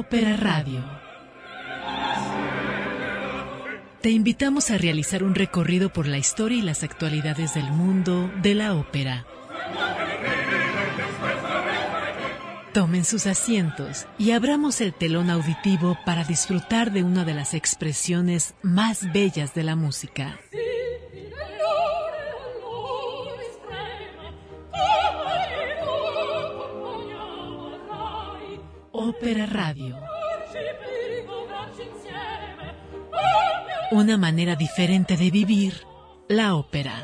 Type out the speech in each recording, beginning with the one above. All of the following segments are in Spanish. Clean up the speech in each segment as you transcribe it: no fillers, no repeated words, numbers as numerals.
Ópera Radio. Te invitamos a realizar un recorrido por la historia y las actualidades del mundo de la ópera. Tomen sus asientos y abramos el telón auditivo para disfrutar de una de las expresiones más bellas de la música. Ópera Radio. Una manera diferente de vivir la ópera.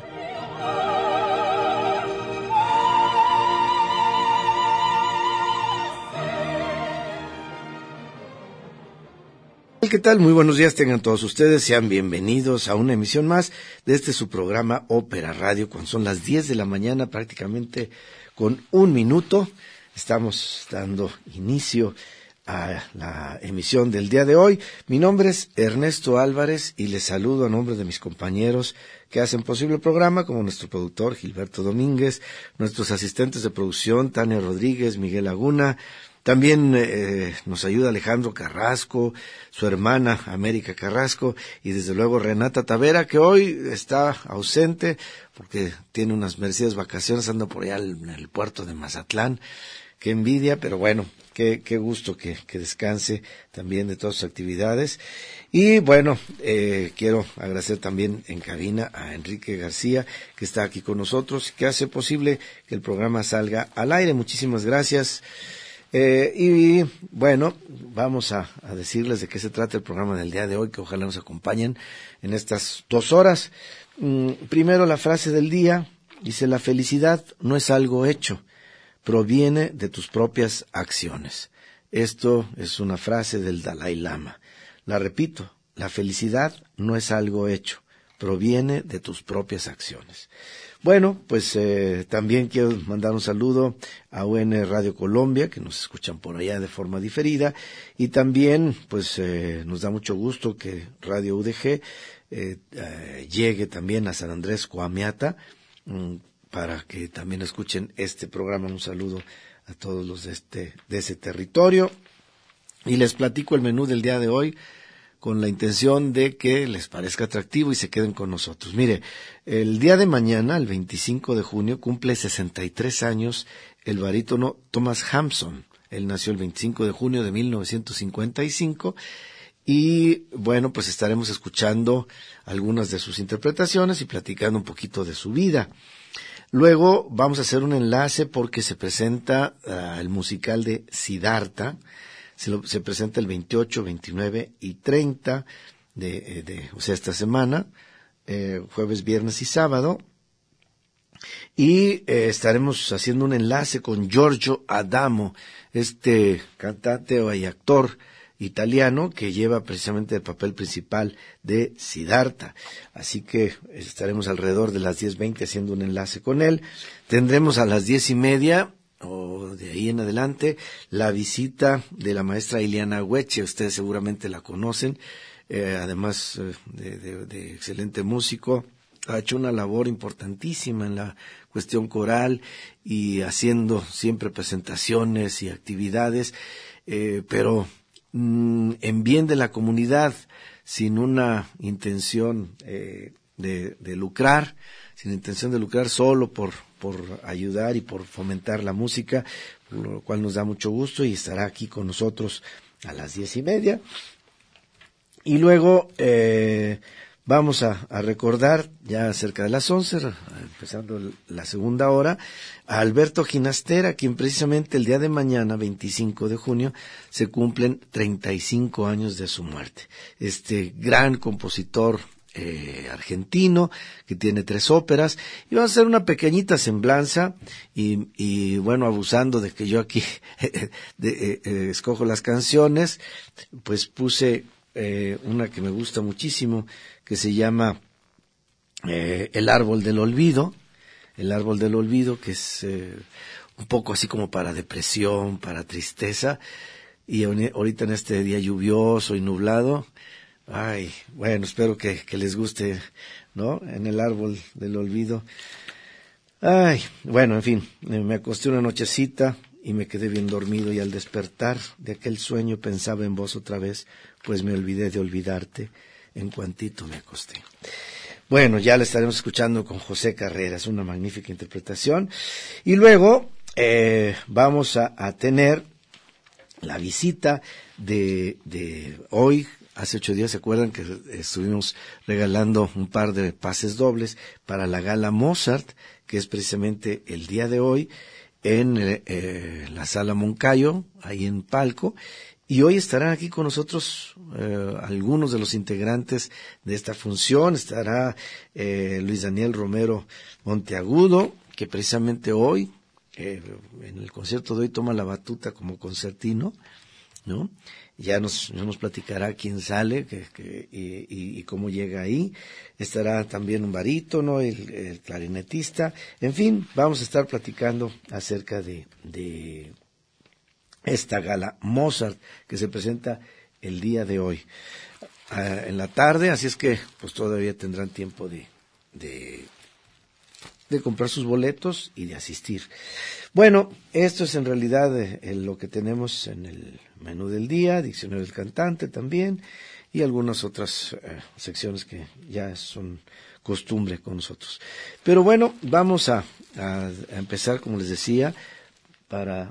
¿Qué tal? Muy buenos días tengan todos ustedes, sean bienvenidos a una emisión más de su programa Ópera Radio, cuando son las 10 de la mañana, prácticamente con un minuto. Estamos dando inicio a la emisión del día de hoy. Mi nombre es Ernesto Álvarez y les saludo a nombre de mis compañeros que hacen posible el programa, como nuestro productor Gilberto Domínguez, nuestros asistentes de producción Tania Rodríguez, Miguel Laguna. También nos ayuda Alejandro Carrasco, su hermana América Carrasco y desde luego Renata Tavera, que hoy está ausente porque tiene unas merecidas vacaciones, anda por allá en el puerto de Mazatlán. Qué envidia, pero bueno, qué gusto que descanse también de todas sus actividades. Y bueno, quiero agradecer también en cabina a Enrique García, que está aquí con nosotros, que hace posible que el programa salga al aire. Muchísimas gracias. Y bueno, vamos a decirles de qué se trata el programa del día de hoy, que ojalá nos acompañen en estas 2 horas. Primero la frase del día, dice: la felicidad no es algo hecho, proviene de tus propias acciones. Esto es una frase del Dalai Lama. La repito, la felicidad no es algo hecho, proviene de tus propias acciones. Bueno, pues también quiero mandar un saludo a UN Radio Colombia, que nos escuchan por allá de forma diferida, y también pues nos da mucho gusto que Radio UDG llegue también a San Andrés Coamiata, para que también escuchen este programa. Un saludo a todos los de ese territorio. Y les platico el menú del día de hoy con la intención de que les parezca atractivo y se queden con nosotros. Mire, el día de mañana, el 25 de junio, cumple 63 años el barítono Thomas Hampson. Él nació el 25 de junio de 1955 y bueno, pues estaremos escuchando algunas de sus interpretaciones y platicando un poquito de su vida. Luego vamos a hacer un enlace porque se presenta el musical de Siddhartha. Se presenta el 28, 29 y 30 o sea, esta semana, jueves, viernes y sábado. Y estaremos haciendo un enlace con Giorgio Adamo, cantante y actor italiano que lleva precisamente el papel principal de Siddhartha. Así que estaremos alrededor de las 10:20 haciendo un enlace con él. Tendremos a las 10:30 o de ahí en adelante la visita de la maestra Iliana Hueche. Ustedes seguramente la conocen, además de excelente músico. Ha hecho una labor importantísima en la cuestión coral y haciendo siempre presentaciones y actividades, pero en bien de la comunidad, sin una intención de lucrar, sin intención de lucrar, solo por ayudar y por fomentar la música, lo cual nos da mucho gusto, y estará aquí con nosotros a las 10:30. Y luego vamos a recordar ya cerca de las 11, empezando la segunda hora, a Alberto Ginastera, quien precisamente el día de mañana, 25 de junio, se cumplen 35 años de su muerte. Gran compositor argentino, que tiene 3 óperas, y vamos a hacer una pequeñita semblanza, y bueno, abusando de que yo aquí escojo las canciones, pues puse una que me gusta muchísimo, que se llama El árbol del olvido, que es un poco así como para depresión, para tristeza, y ahorita en este día lluvioso y nublado, ay, bueno, espero que les guste, ¿no? En el árbol del olvido. Ay, bueno, en fin, me acosté una nochecita y me quedé bien dormido, y al despertar de aquel sueño pensaba en vos otra vez, pues me olvidé de olvidarte en cuantito me acosté. Bueno, ya la estaremos escuchando con José Carreras, una magnífica interpretación. Y luego vamos a tener la visita de hoy. Hace 8 días, ¿se acuerdan que estuvimos regalando un par de pases dobles para la gala Mozart, que es precisamente el día de hoy en la Sala Moncayo, ahí en Palco? Y hoy estarán aquí con nosotros algunos de los integrantes de esta función. Estará Luis Daniel Romero Monteagudo, que precisamente hoy, en el concierto de hoy, toma la batuta como concertino, ¿no? Ya nos platicará quién sale y cómo llega ahí. Estará también un barítono, el clarinetista. En fin, vamos a estar platicando acerca de esta gala Mozart que se presenta el día de hoy en la tarde, así es que pues todavía tendrán tiempo de comprar sus boletos y de asistir. Bueno, esto es en realidad lo que tenemos en el menú del día, diccionario del cantante también, y algunas otras secciones que ya son costumbre con nosotros. Pero bueno, vamos a empezar, como les decía, para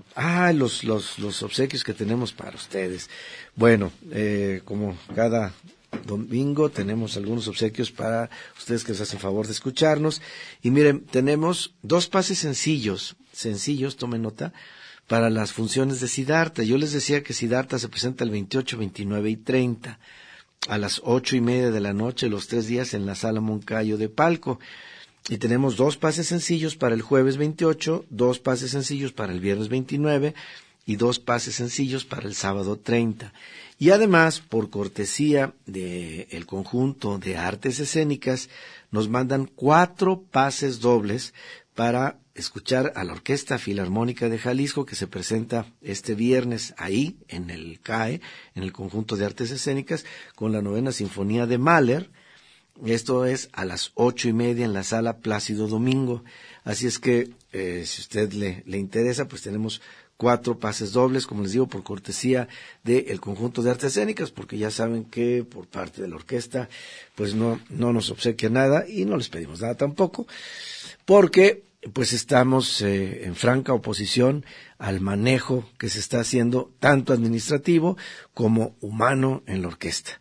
los obsequios que tenemos para ustedes. Bueno, como cada domingo tenemos algunos obsequios para ustedes que nos hacen favor de escucharnos. Y miren, tenemos 2 pases sencillos, tomen nota, para las funciones de Siddhartha. Yo les decía que Siddhartha se presenta el 28, 29 y 30 a las 8:30 de la noche, los 3 días en la Sala Moncayo de Palco. Y tenemos 2 pases sencillos para el jueves 28, 2 pases sencillos para el viernes 29 y 2 pases sencillos para el sábado 30. Y además, por cortesía del conjunto de artes escénicas, nos mandan 4 pases dobles para escuchar a la Orquesta Filarmónica de Jalisco, que se presenta este viernes ahí en el CAE, en el conjunto de artes escénicas, con la 9ª Sinfonía de Mahler. Esto es a las 8:30 en la Sala Plácido Domingo. Así es que, si usted le interesa, pues tenemos 4 pases dobles, como les digo, por cortesía del conjunto de artes escénicas, porque ya saben que por parte de la orquesta, pues no nos obsequia nada y no les pedimos nada tampoco, porque pues estamos en franca oposición al manejo que se está haciendo, tanto administrativo como humano, en la orquesta.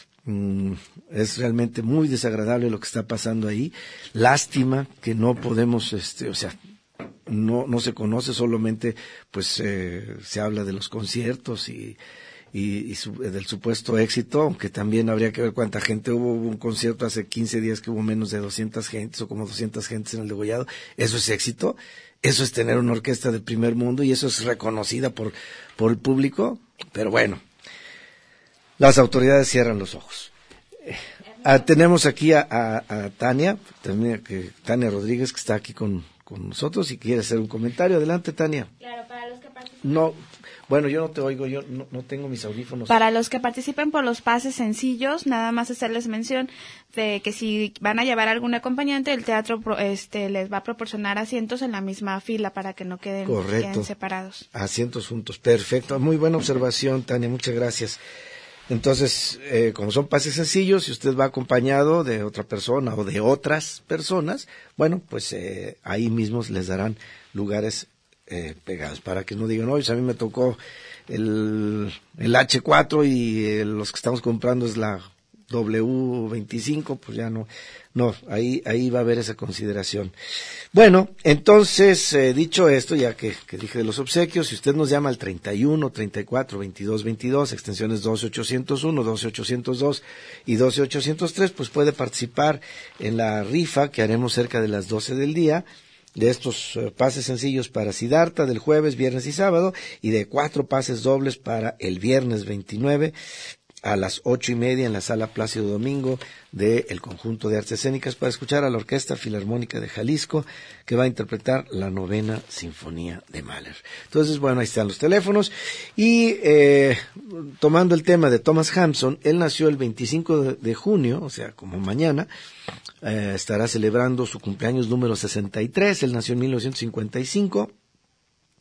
Es realmente muy desagradable lo que está pasando ahí. Lástima que no podemos, no se conoce, solamente pues se habla de los conciertos y del supuesto éxito, aunque también habría que ver cuánta gente hubo. Hubo un concierto hace 15 días que hubo menos de 200 gentes o como 200 gentes en el degollado. Eso es éxito, eso es tener una orquesta de primer mundo y eso es reconocida por el público. Pero bueno, las autoridades cierran los ojos. Tenemos aquí a Tania Rodríguez, que está aquí con nosotros y quiere hacer un comentario. Adelante, Tania. Claro, para los que participen. No, bueno, yo no te oigo, yo no tengo mis audífonos. Para los que participen por los pases sencillos, nada más hacerles mención de que si van a llevar algún acompañante, el teatro les va a proporcionar asientos en la misma fila para que no queden separados. Asientos juntos, perfecto. Muy buena observación, Tania, muchas gracias. Entonces, como son pases sencillos, si usted va acompañado de otra persona o de otras personas, bueno, pues ahí mismos les darán lugares pegados, para que no digan, oye, a mí me tocó el H4 y los que estamos comprando es la W25, pues ya no, ahí va a haber esa consideración. Bueno, entonces, dicho esto, ya que dije de los obsequios, si usted nos llama al 31 34 22 22, extensiones 12801, 12802 y 12803, pues puede participar en la rifa que haremos cerca de las 12 del día, de estos pases sencillos para Siddhartha del jueves, viernes y sábado, y de 4 pases dobles para el viernes 29 a las 8:30 en la Sala Plácido Domingo del conjunto de artes escénicas, para escuchar a la Orquesta Filarmónica de Jalisco, que va a interpretar la 9ª Sinfonía de Mahler. Entonces, bueno, ahí están los teléfonos. Y tomando el tema de Thomas Hampson, él nació el 25 de junio, o sea, como mañana, estará celebrando su cumpleaños número 63, él nació en 1955.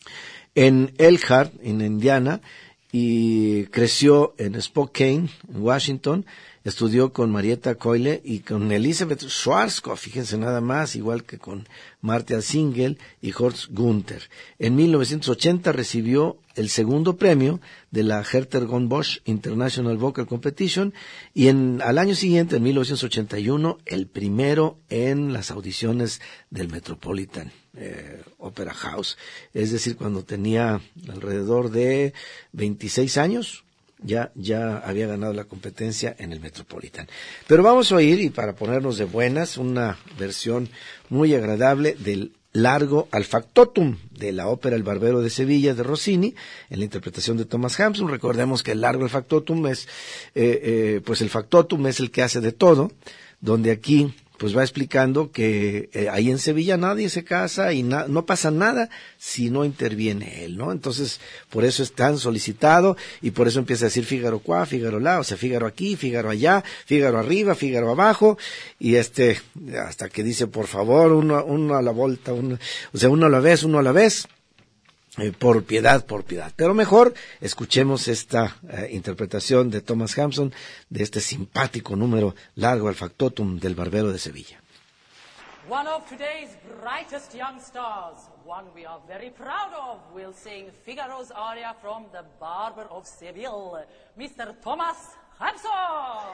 en Elkhart, en Indiana, y creció en Spokane, en Washington. Estudió con Marietta Coyle y con Elizabeth Schwarzkopf, fíjense nada más, igual que con Martha Singel y Horst Gunther. En 1980 recibió el segundo premio de la Herter-Gone-Bosch International Vocal Competition y al año siguiente, en 1981, el primero en las audiciones del Metropolitan Opera House. Es decir, cuando tenía alrededor de 26 años, ya había ganado la competencia en el Metropolitan. Pero vamos a oír, y para ponernos de buenas, una versión muy agradable del Largo al Factotum de la ópera El Barbero de Sevilla de Rossini, en la interpretación de Thomas Hampson. Recordemos que el Largo al Factotum es, pues el Factotum es el que hace de todo, donde aquí pues va explicando que ahí en Sevilla nadie se casa y no pasa nada si no interviene él, ¿no? Entonces, por eso es tan solicitado y por eso empieza a decir Fígaro qua, Fígaro lá, o sea, Fígaro aquí, Fígaro allá, Fígaro arriba, Fígaro abajo, y hasta que dice, por favor, uno a la vuelta, uno a la vez, por piedad. Pero mejor escuchemos esta interpretación de Thomas Hampson de este simpático número Largo al Factotum del Barbero de Sevilla. One of today's brightest young stars, one we are very proud of, will sing Figaro's aria from The Barber of Seville, Mr. Thomas Hampson.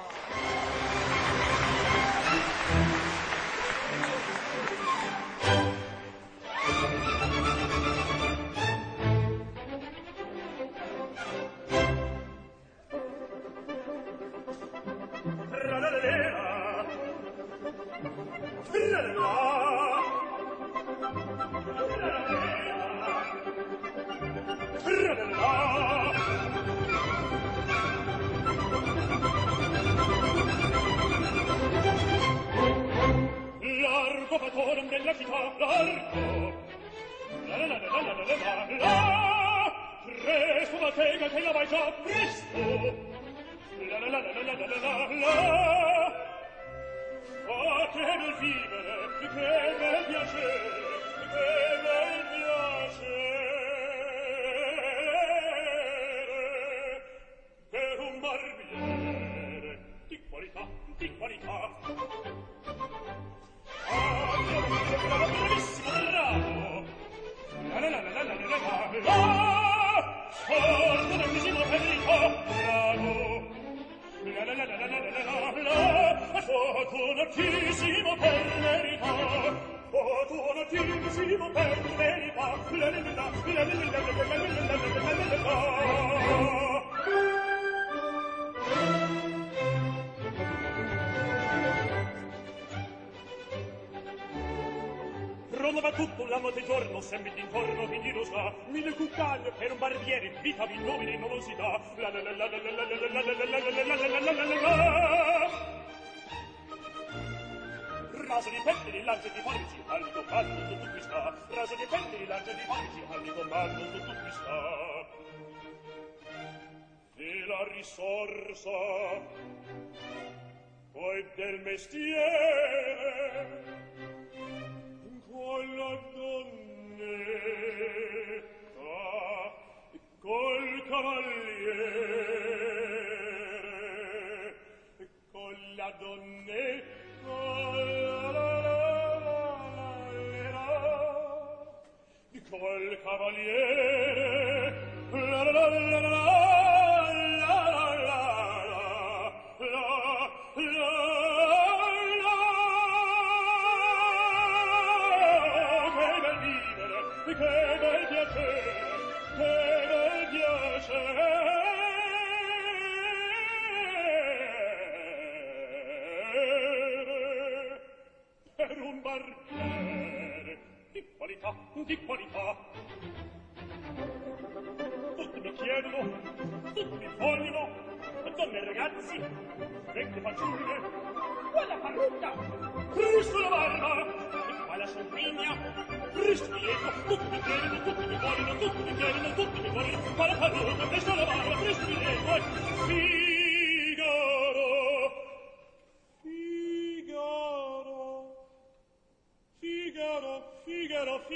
Largo patron della città, largo. La la la la la la la la. Presto battega che la vai già presto. La la la la la la la la. Oh, che bel vivere, che bel piacere, che bel piacere. Per un barbiere di qualità, di qualità. Bravissimo, bravo. La la la la la la la la. Fortunatissimo Federico, bravo. La la la la la la la la. Fortunatissimo per verità. Fortunatissimo per verità. La la la la la la la la. Roma va tutto la notte e giorno, sempre d'intorno chi lo sa, mille cuccagne per un barbiere, vita di uomini non si dà. La la la la la la la la la la la la la la. Raso di pettini, lancia di forbici, al comando tutto qui sta. Raso di pettini, lancia di forbici, al comando tutto qui sta. E la risorsa poi del mestiere con la donnetta, col cavaliere, con la donnetta, col cavaliere, la la la la la di qualità. Tutti mi chiedono, tutti mi vogliono, donne e ragazzi, vecchie fanciulle, quella parrucca, Cristo la barba, e qua la sciampigna, Cristo dietro, tutti mi chiedono, tutti mi vogliono, tutti mi chiedono, tutti mi vogliono, qua la parrucca, Cristo la barba, Cristo dietro, e Figaro, Figaro, Figaro, Figaro, Figaro, Figaro.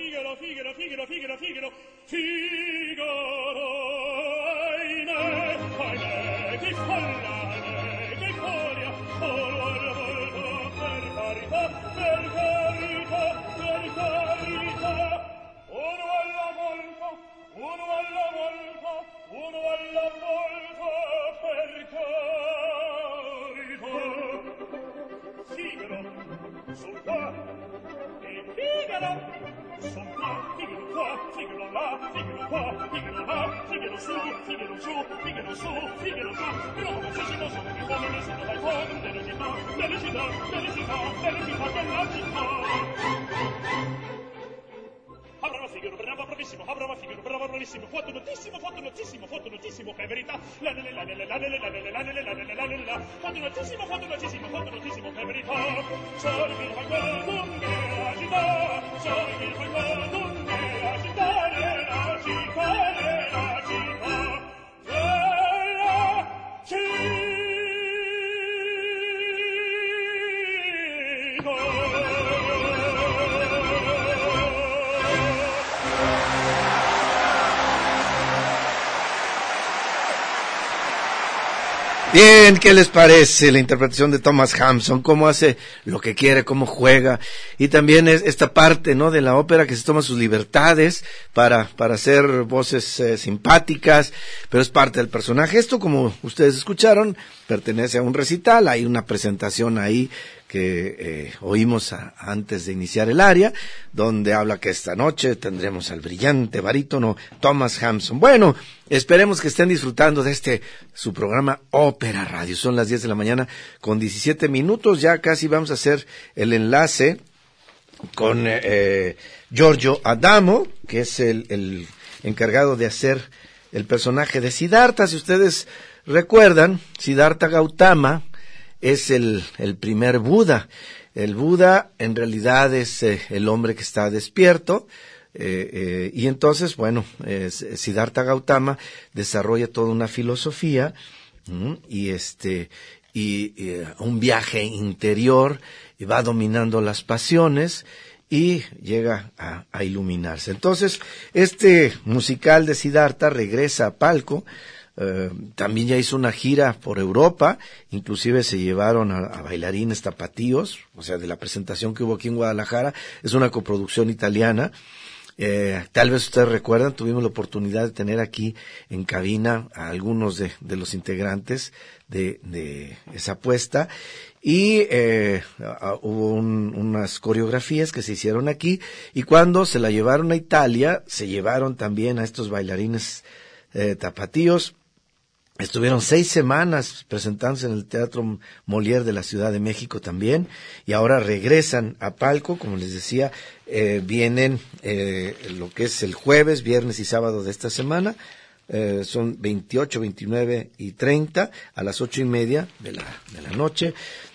Bien, ¿qué les parece la interpretación de Thomas Hampson? Cómo hace lo que quiere, cómo juega, y también es esta parte, ¿no?, de la ópera que se toma sus libertades para hacer voces simpáticas, pero es parte del personaje. Esto, como ustedes escucharon, pertenece a un recital, hay una presentación ahí que oímos antes de iniciar el aria, donde habla que esta noche tendremos al brillante barítono Thomas Hampson. Bueno, esperemos que estén disfrutando de su programa Ópera Radio. Son las 10 de la mañana con 17 minutos, ya casi vamos a hacer el enlace con Giorgio Adamo, que es el encargado de hacer el personaje de Siddhartha. Si ustedes recuerdan, Siddhartha Gautama es el primer Buda. El Buda en realidad es el hombre que está despierto, y entonces, bueno, Siddhartha Gautama desarrolla toda una filosofía y un viaje interior, y va dominando las pasiones y llega a iluminarse. Entonces, este musical de Siddhartha regresa a palco. También ya hizo una gira por Europa, inclusive se llevaron a bailarines tapatíos, o sea, de la presentación que hubo aquí en Guadalajara. Es una coproducción italiana. Tal vez ustedes recuerdan, tuvimos la oportunidad de tener aquí en cabina a algunos de los integrantes de esa puesta, y hubo unas coreografías que se hicieron aquí, y cuando se la llevaron a Italia, se llevaron también a estos bailarines tapatíos. Estuvieron 6 semanas presentándose en el Teatro Molière de la Ciudad de México también, y ahora regresan a palco, como les decía. Vienen lo que es el jueves, viernes y sábado de esta semana. Son 28, 29 y 30 a las 8:30 de la noche.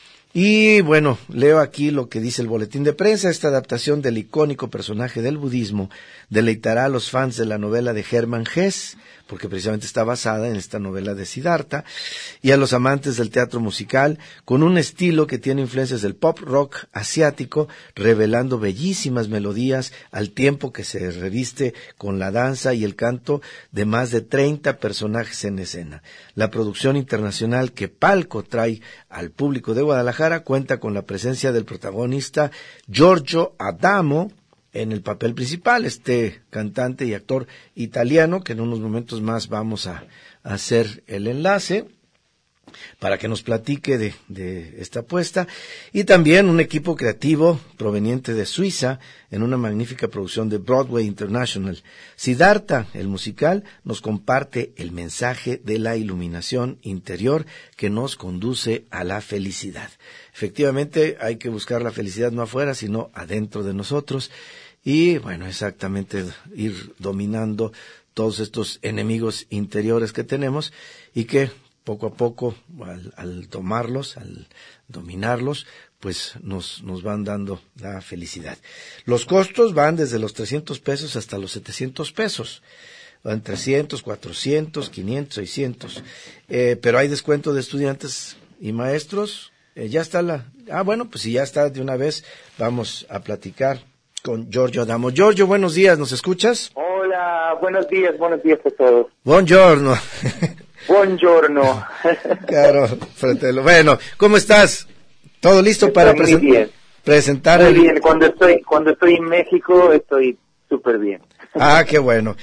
Y bueno, leo aquí lo que dice el boletín de prensa. Esta adaptación del icónico personaje del budismo deleitará a los fans de la novela de Hermann Hesse, porque precisamente está basada en esta novela de Siddhartha, y a los amantes del teatro musical, con un estilo que tiene influencias del pop rock asiático, revelando bellísimas melodías al tiempo que se reviste con la danza y el canto de más de 30 personajes en escena. La producción internacional que Palco trae al público de Guadalajara cuenta con la presencia del protagonista Giorgio Adamo en el papel principal, este cantante y actor italiano, que en unos momentos más vamos a hacer el enlace para que nos platique de esta apuesta, y también un equipo creativo proveniente de Suiza en una magnífica producción de Broadway International. Siddhartha, el musical, nos comparte el mensaje de la iluminación interior que nos conduce a la felicidad. Efectivamente, hay que buscar la felicidad no afuera, sino adentro de nosotros, y bueno, exactamente ir dominando todos estos enemigos interiores que tenemos, y que poco a poco, al tomarlos, al dominarlos, pues nos van dando la felicidad. Los costos van desde los 300 pesos hasta los 700 pesos. Van 300, 400, 500, 600. Pero hay descuento de estudiantes y maestros. Ya está bueno, pues si ya está de una vez, vamos a platicar con Giorgio Adamo. Giorgio, buenos días, ¿nos escuchas? Hola, buenos días a todos. Buongiorno. Buongiorno. Claro, fratello. Bueno, ¿cómo estás? ¿Todo listo para presentar Muy bien, cuando estoy en México estoy súper bien. Ah, qué bueno.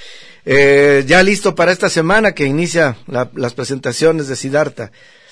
Ya listo para esta semana que inicia las presentaciones de Siddhartha.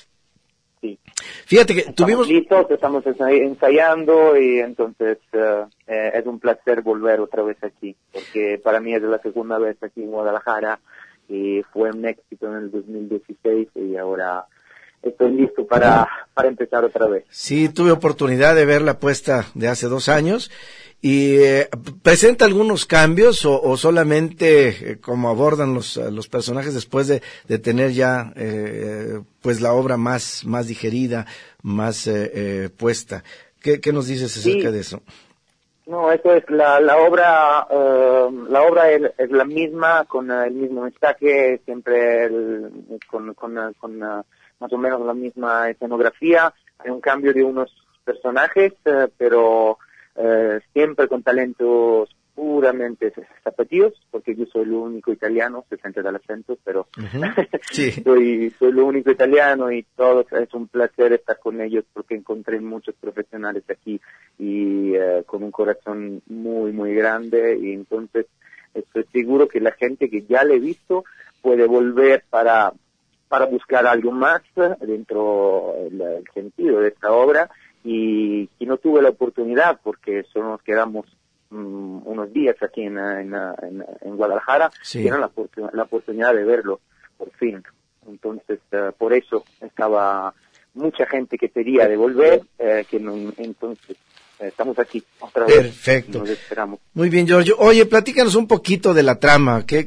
Sí. Fíjate que estamos ensayando y entonces es un placer volver otra vez aquí, porque para mí es la segunda vez aquí en Guadalajara y fue un éxito en el 2016 y ahora estoy listo para empezar otra vez. Sí, tuve oportunidad de ver la puesta de hace 2 años y presenta algunos cambios o solamente como abordan los personajes después de tener ya pues la obra más digerida, más puesta. ¿Qué nos dices acerca de eso? No, eso es la obra. La obra es la misma, con el mismo mensaje, siempre con más o menos la misma escenografía. Hay un cambio de unos personajes, pero siempre con talentos puramente zapatillos, porque yo soy el único italiano, se siente del acento, pero sí. soy el único italiano y todos, es un placer estar con ellos porque encontré muchos profesionales aquí y con un corazón muy, muy grande, y entonces estoy seguro que la gente que ya le he visto puede volver para buscar algo más dentro del sentido de esta obra, y no tuve la oportunidad porque solo nos quedamos unos días aquí en Guadalajara, sí. Tienen la oportunidad de verlo por fin. Entonces por eso estaba mucha gente que quería devolver, entonces estamos aquí otra vez. Perfecto. Nos esperamos. Muy bien, Giorgio. Oye, platícanos un poquito de la trama. ¿Qué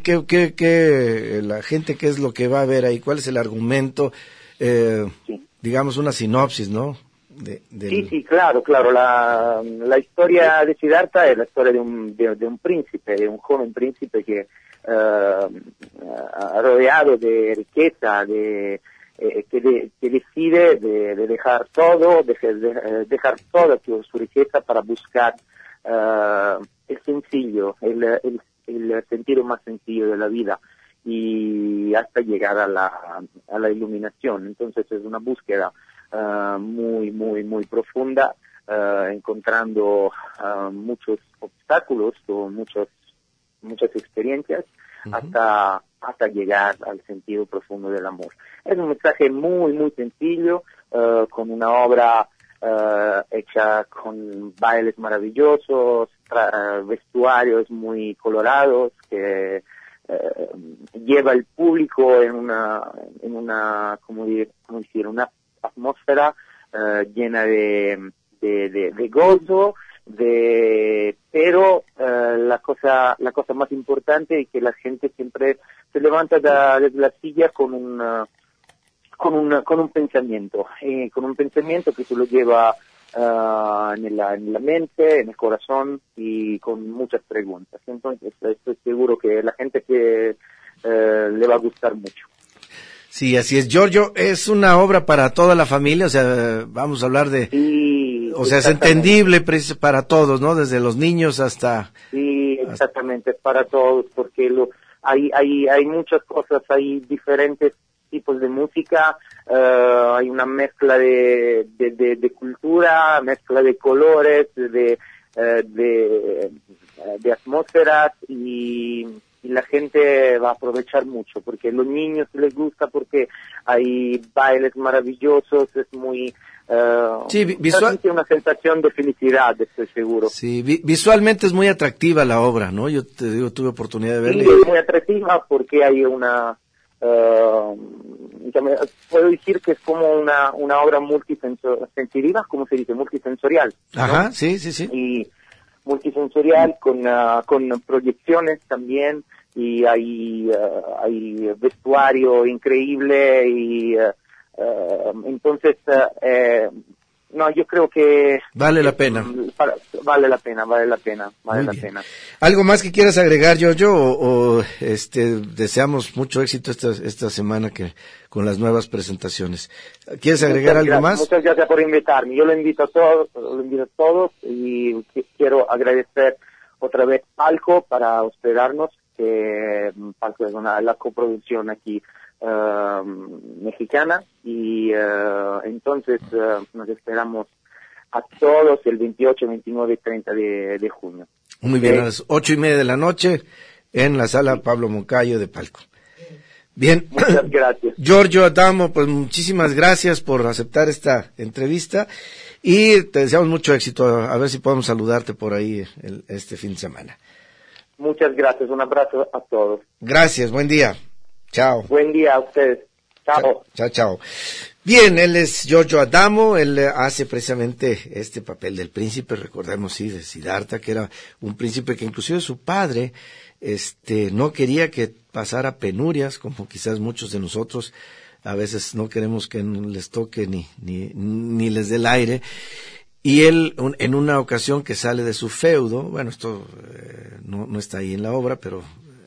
la gente, qué es lo que va a ver ahí? ¿Cuál es el argumento? Sí. Digamos una sinopsis, ¿no? Sí, claro. La historia de Siddhartha es la historia de un príncipe, de un joven príncipe que rodeado de riqueza, que decide de dejar todo, dejar toda su riqueza para buscar el sencillo, el sentido más sencillo de la vida, y hasta llegar a la iluminación. Entonces es una búsqueda muy, muy, muy profunda, encontrando muchos obstáculos o muchas experiencias hasta llegar al sentido profundo del amor. Es un mensaje muy, muy sencillo, con una obra hecha con bailes maravillosos, vestuarios muy colorados que lleva al público en una ¿cómo decir? Una atmósfera llena de gozo, pero la cosa más importante es que la gente siempre se levanta de la silla con un pensamiento, que se lo lleva en la mente, en el corazón y con muchas preguntas. Entonces estoy seguro que la gente que le va a gustar mucho. Sí, así es. Giorgio, es una obra para toda la familia, o sea, vamos a hablar de... Sí, o sea, es entendible para todos, ¿no? Desde los niños hasta... Sí, exactamente, es para todos, porque hay muchas cosas, hay diferentes tipos de música, hay una mezcla de cultura, mezcla de colores, de atmósferas, y la gente va a aprovechar mucho, porque a los niños les gusta, porque hay bailes maravillosos, es muy... sí, una sensación de felicidad, estoy seguro. Sí, visualmente es muy atractiva la obra, ¿no? Yo te digo, tuve oportunidad de verla. Sí, es muy atractiva porque hay una... puedo decir que es como una obra multisensorial, ¿cómo se dice? Multisensorial, ¿no? Ajá, sí. Y multisensorial con proyecciones también, y hay vestuario increíble, y entonces no, yo creo que vale la pena. Vale la pena. ¿Algo más que quieras agregar, Giorgio, o deseamos mucho éxito esta semana con las nuevas presentaciones? ¿Quieres agregar algo más? Muchas gracias por invitarme. Yo lo invito a todos, y quiero agradecer otra vez Palco para hospedarnos, Palco es la coproducción aquí mexicana, y entonces nos esperamos a todos el 28, 29 y 30 de junio. Muy bien, a las 8:30 de la noche en la sala Pablo Moncayo de Palco. Bien. Muchas gracias. Giorgio Adamo, pues muchísimas gracias por aceptar esta entrevista y te deseamos mucho éxito. A ver si podemos saludarte por ahí este fin de semana. Muchas gracias. Un abrazo a todos. Gracias. Buen día. Chao. Buen día a ustedes. Chao. Chao. Bien, él es Giorgio Adamo, él hace precisamente este papel del príncipe, recordemos, sí, de Siddhartha, que era un príncipe que inclusive su padre, no quería que pasara penurias, como quizás muchos de nosotros a veces no queremos que les toque ni les dé el aire. Y él, en una ocasión que sale de su feudo, bueno, esto no está ahí en la obra, pero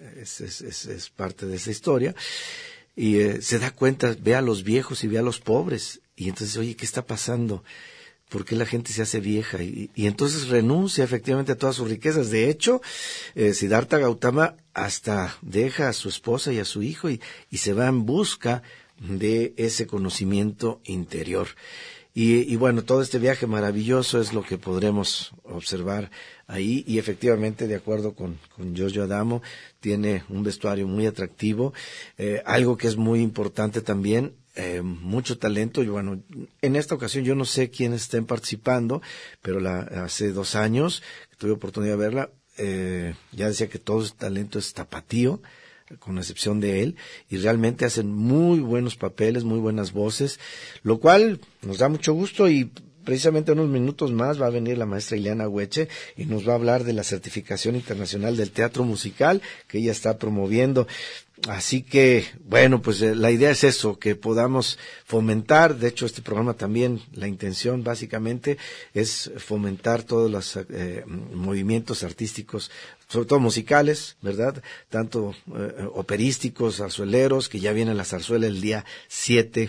es parte de esa historia, y se da cuenta, ve a los viejos y ve a los pobres, y entonces, oye, ¿qué está pasando? ¿Por qué la gente se hace vieja? Y entonces renuncia efectivamente a todas sus riquezas. De hecho, Siddhartha Gautama hasta deja a su esposa y a su hijo y se va en busca de ese conocimiento interior. Y bueno, todo este viaje maravilloso es lo que podremos observar ahí, y efectivamente, de acuerdo con Giorgio Adamo, tiene un vestuario muy atractivo, algo que es muy importante también, mucho talento. Y bueno, en esta ocasión yo no sé quiénes estén participando, pero hace 2 años que tuve oportunidad de verla, ya decía que todo ese talento es tapatío, con excepción de él, y realmente hacen muy buenos papeles, muy buenas voces, lo cual nos da mucho gusto. Y precisamente en unos minutos más va a venir la maestra Ileana Hueche y nos va a hablar de la certificación internacional del teatro musical que ella está promoviendo. Así que, bueno, pues la idea es eso, que podamos fomentar. De hecho, este programa también, la intención básicamente es fomentar todos los movimientos artísticos, sobre todo musicales, ¿verdad? Tanto operísticos, zarzueleros, que ya viene la zarzuela el día 7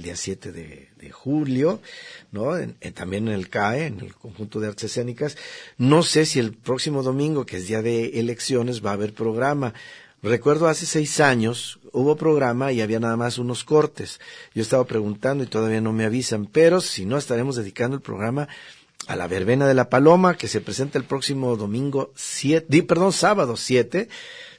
de julio, ¿no? También en el CAE, en el Conjunto de Artes Escénicas. No sé si el próximo domingo, que es día de elecciones, va a haber programa. Recuerdo hace 6 años hubo programa y había nada más unos cortes. Yo estaba preguntando y todavía no me avisan, pero si no, estaremos dedicando el programa a la Verbena de la Paloma, que se presenta el próximo sábado 7,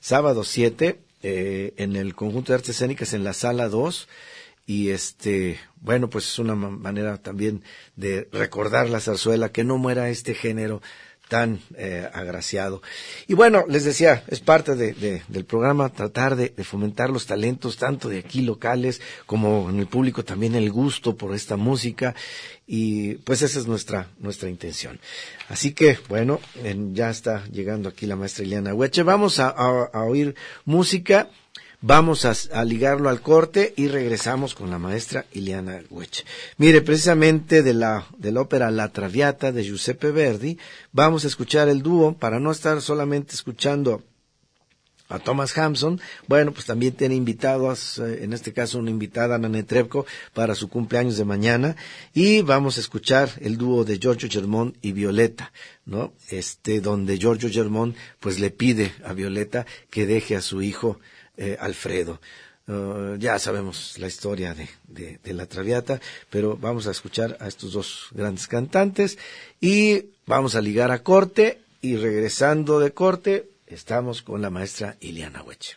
en el Conjunto de Artes Escénicas en la Sala 2. Y bueno, pues es una manera también de recordar la zarzuela, que no muera este género tan agraciado. Y bueno, les decía, es parte del programa tratar de fomentar los talentos, tanto de aquí locales como en el público, también el gusto por esta música, y pues esa es nuestra intención. Así que, bueno, ya está llegando aquí la maestra Ileana Hueche. Vamos a oír música. Vamos a ligarlo al corte y regresamos con la maestra Ileana Hueche. Mire, precisamente de la ópera La Traviata de Giuseppe Verdi, vamos a escuchar el dúo, para no estar solamente escuchando a Thomas Hampson. Bueno, pues también tiene invitados, en este caso una invitada, Ana Netrebko, para su cumpleaños de mañana, y vamos a escuchar el dúo de Giorgio Germont y Violeta, ¿no? Donde Giorgio Germont pues le pide a Violeta que deje a su hijo Alfredo. Ya sabemos la historia de la Traviata, pero vamos a escuchar a estos dos grandes cantantes y vamos a ligar a corte, y regresando de corte estamos con la maestra Ileana Hueche.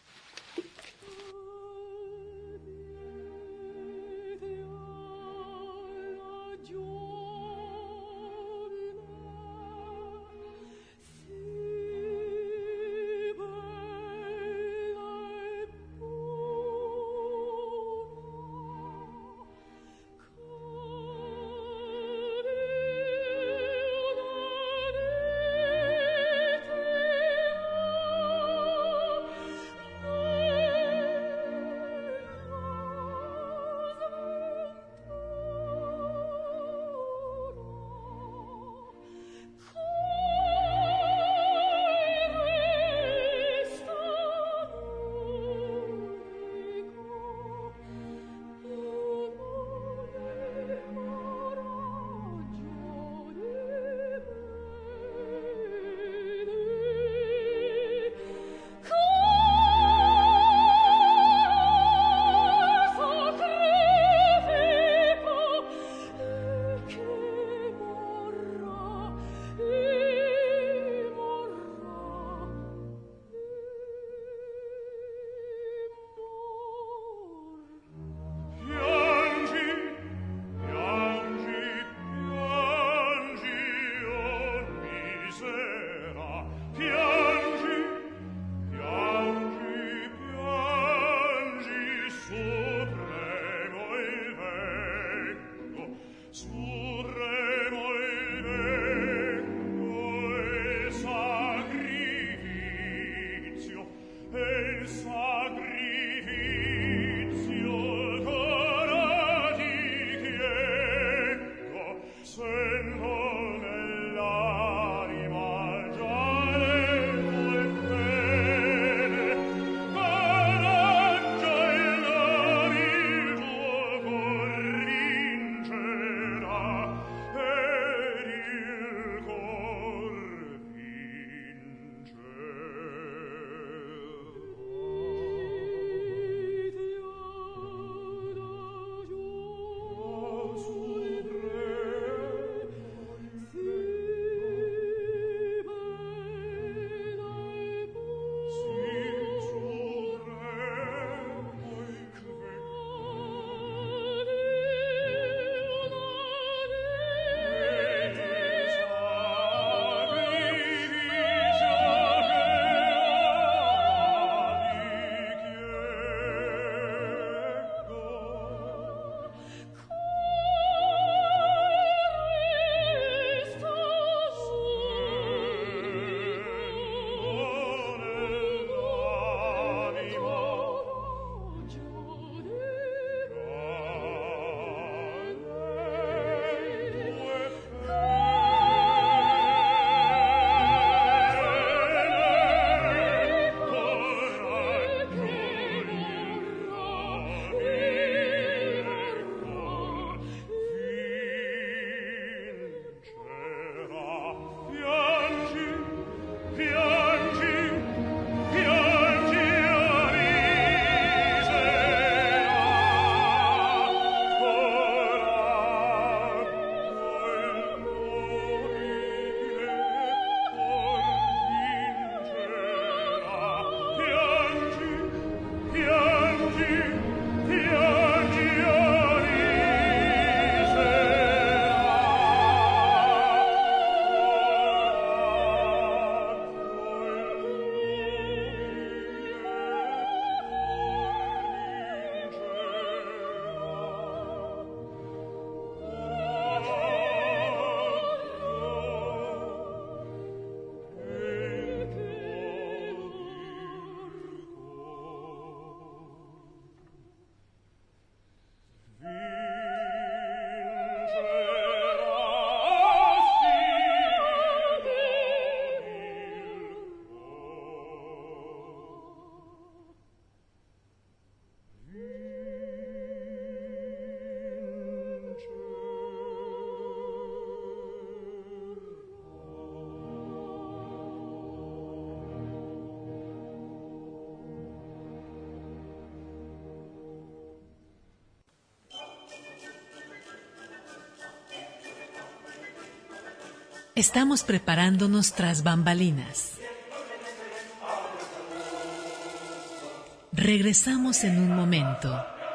No Estamos preparándonos tras bambalinas. Regresamos en un momento.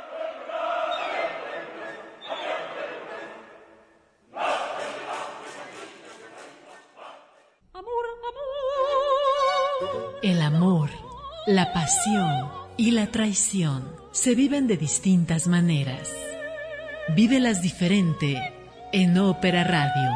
El amor, la pasión y la traición se viven de distintas maneras. Vívelas diferente en Ópera Radio.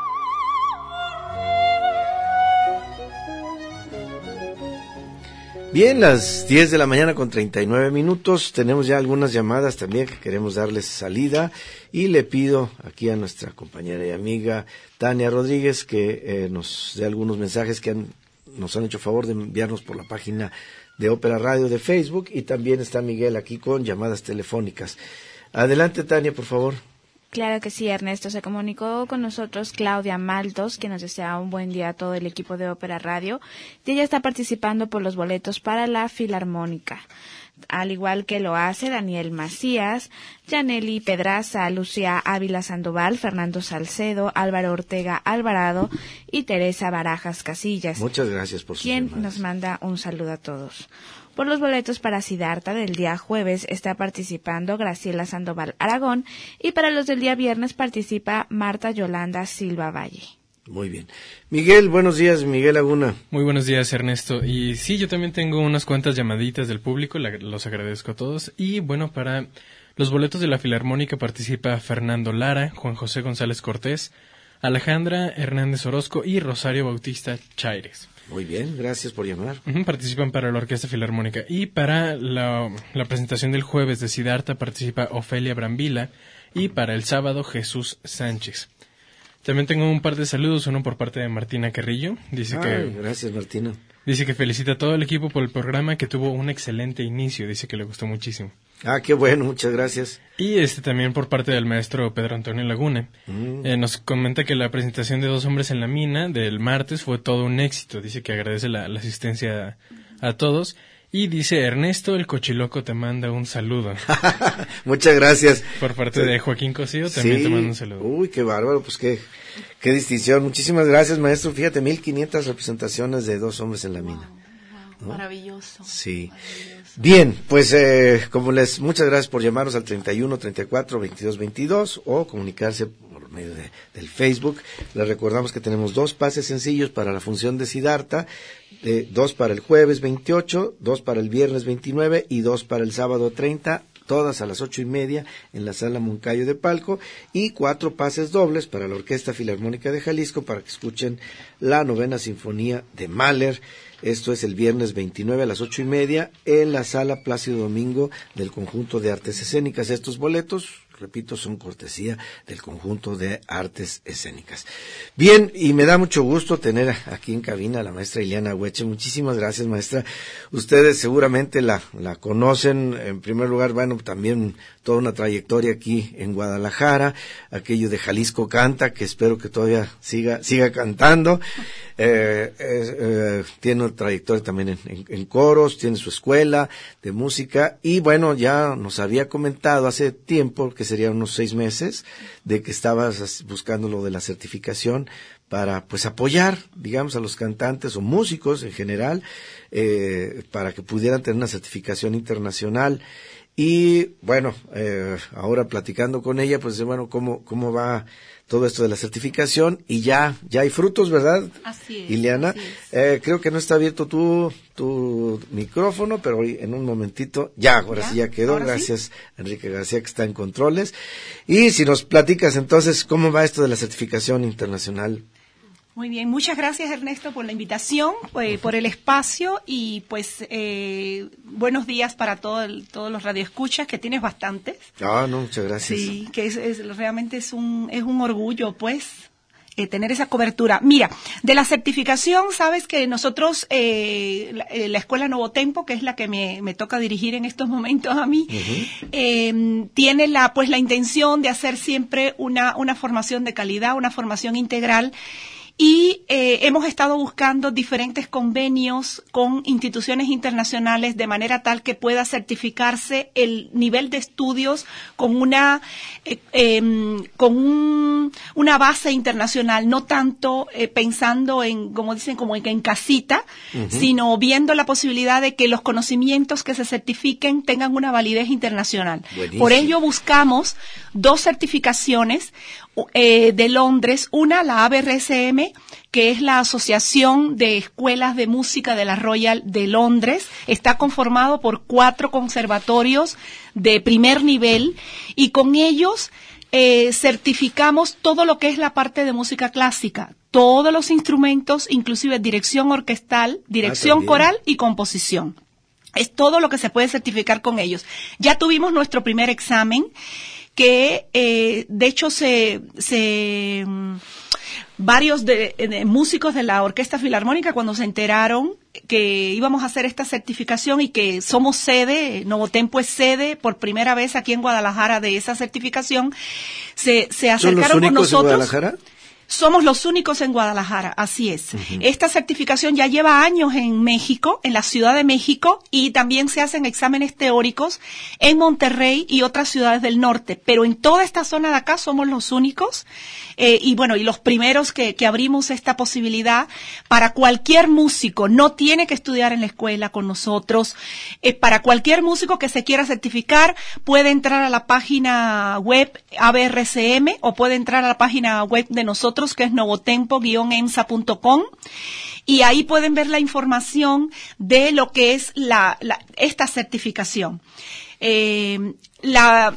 Bien, las 10 de la mañana con 39 minutos. Tenemos ya algunas llamadas también que queremos darles salida. Y le pido aquí a nuestra compañera y amiga Tania Rodríguez que nos dé algunos mensajes que nos han hecho favor de enviarnos por la página de Ópera Radio de Facebook. Y también está Miguel aquí con llamadas telefónicas. Adelante, Tania, por favor. Claro que sí, Ernesto. Se comunicó con nosotros Claudia Maltos, que nos desea un buen día a todo el equipo de Ópera Radio. Y ella está participando por los boletos para la Filarmónica. Al igual que lo hace Daniel Macías, Yaneli Pedraza, Lucía Ávila Sandoval, Fernando Salcedo, Álvaro Ortega Alvarado y Teresa Barajas Casillas. Muchas gracias por sus llamadas. Quien nos manda un saludo a todos. Por los boletos para Siddhartha del día jueves está participando Graciela Sandoval Aragón y para los del día viernes participa Marta Yolanda Silva Valle. Muy bien. Miguel, buenos días, Miguel Laguna. Muy buenos días, Ernesto. Y sí, yo también tengo unas cuantas llamaditas del público, los agradezco a todos. Y bueno, para los boletos de la Filarmónica participa Fernando Lara, Juan José González Cortés, Alejandra Hernández Orozco y Rosario Bautista Chaires. Muy bien, gracias por llamar. Participan para la Orquesta Filarmónica. Y para la presentación del jueves de Siddhartha participa Ofelia Brambila. Y para el sábado, Jesús Sánchez. También tengo un par de saludos, uno por parte de Martina Carrillo. Gracias, Martina. Dice que felicita a todo el equipo por el programa, que tuvo un excelente inicio. Dice que le gustó muchísimo. Qué bueno, muchas gracias. Y también por parte del maestro Pedro Antonio Laguna. Nos comenta que la presentación de Dos Hombres en la Mina del martes fue todo un éxito. Dice que agradece la asistencia a todos. Y dice, Ernesto el Cochiloco te manda un saludo. Muchas gracias. Por parte de Joaquín Cosío también te manda un saludo. Uy, qué bárbaro, pues qué distinción. Muchísimas gracias, maestro. Fíjate, 1500 representaciones de Dos Hombres en la Mina. ¿No? Maravilloso. Sí. Maravilloso. Bien, pues muchas gracias por llamarnos al 31 34 22 22 o comunicarse por medio del Facebook. Les recordamos que tenemos 2 pases sencillos para la función de Siddhartha, 2 para el jueves 28, 2 para el viernes 29 y 2 para el sábado 30. Todas a las 8:30 en la Sala Moncayo de Palco, y 4 pases dobles para la Orquesta Filarmónica de Jalisco para que escuchen la 9ª Sinfonía de Mahler. Esto es el viernes 29 a las 8:30 en la Sala Plácido Domingo del Conjunto de Artes Escénicas. Estos boletos, repito, son cortesía del Conjunto de Artes Escénicas. Bien, y me da mucho gusto tener aquí en cabina a la maestra Ileana Hueche. Muchísimas gracias, maestra. Ustedes seguramente la conocen. En primer lugar, bueno, también toda una trayectoria aquí en Guadalajara, aquello de Jalisco Canta, que espero que todavía siga cantando. Tiene una trayectoria también en coros, tiene su escuela de música, y bueno, ya nos había comentado hace tiempo, que serían unos 6 meses, de que estabas buscando lo de la certificación para pues apoyar, digamos, a los cantantes o músicos en general, para que pudieran tener una certificación internacional. Y bueno, ahora platicando con ella, pues bueno, cómo va todo esto de la certificación, y ya hay frutos, ¿verdad? Así es. Ileana, así es. Creo que no está abierto tu micrófono, pero en un momentito, ahora sí ya quedó. Gracias, ¿sí? Enrique García, que está en controles. Y si nos platicas entonces, ¿cómo va esto de la certificación internacional? Muy bien, muchas gracias, Ernesto, por la invitación, por el espacio, y pues buenos días para todos los radioescuchas, que tienes bastantes. Muchas gracias. Sí, que realmente es un orgullo, pues, tener esa cobertura. Mira, de la certificación, sabes que nosotros, la Escuela Nuevo Tempo, que es la que me toca dirigir en estos momentos a mí, tiene la intención de hacer siempre una formación de calidad, una formación integral. Y hemos estado buscando diferentes convenios con instituciones internacionales de manera tal que pueda certificarse el nivel de estudios con una base internacional, no tanto pensando en, como dicen, como en casita, sino viendo la posibilidad de que los conocimientos que se certifiquen tengan una validez internacional. Buenísimo. Por ello buscamos 2 certificaciones de Londres, una, la ABRSM, que es la Asociación de Escuelas de Música de la Royal de Londres. Está conformado por 4 conservatorios de primer nivel, y con ellos certificamos todo lo que es la parte de música clásica, todos los instrumentos, inclusive dirección orquestal, dirección coral y composición. Es todo lo que se puede certificar con ellos. Ya tuvimos nuestro primer examen, que de hecho varios de músicos de la Orquesta Filarmónica, cuando se enteraron que íbamos a hacer esta certificación y que somos sede, Nuevo Tempo es sede por primera vez aquí en Guadalajara de esa certificación, se acercaron con nosotros. ¿Son los únicos en Guadalajara? Somos los únicos en Guadalajara, así es. Esta certificación ya lleva años en México, en la Ciudad de México, y también se hacen exámenes teóricos en Monterrey y otras ciudades del norte. Pero en toda esta zona de acá somos los únicos, y los primeros que abrimos esta posibilidad para cualquier músico. No tiene que estudiar en la escuela con nosotros. Para cualquier músico que se quiera certificar, puede entrar a la página web ABRCM o puede entrar a la página web de nosotros, que es novotempo-emsa.com, y ahí pueden ver la información de lo que es esta certificación.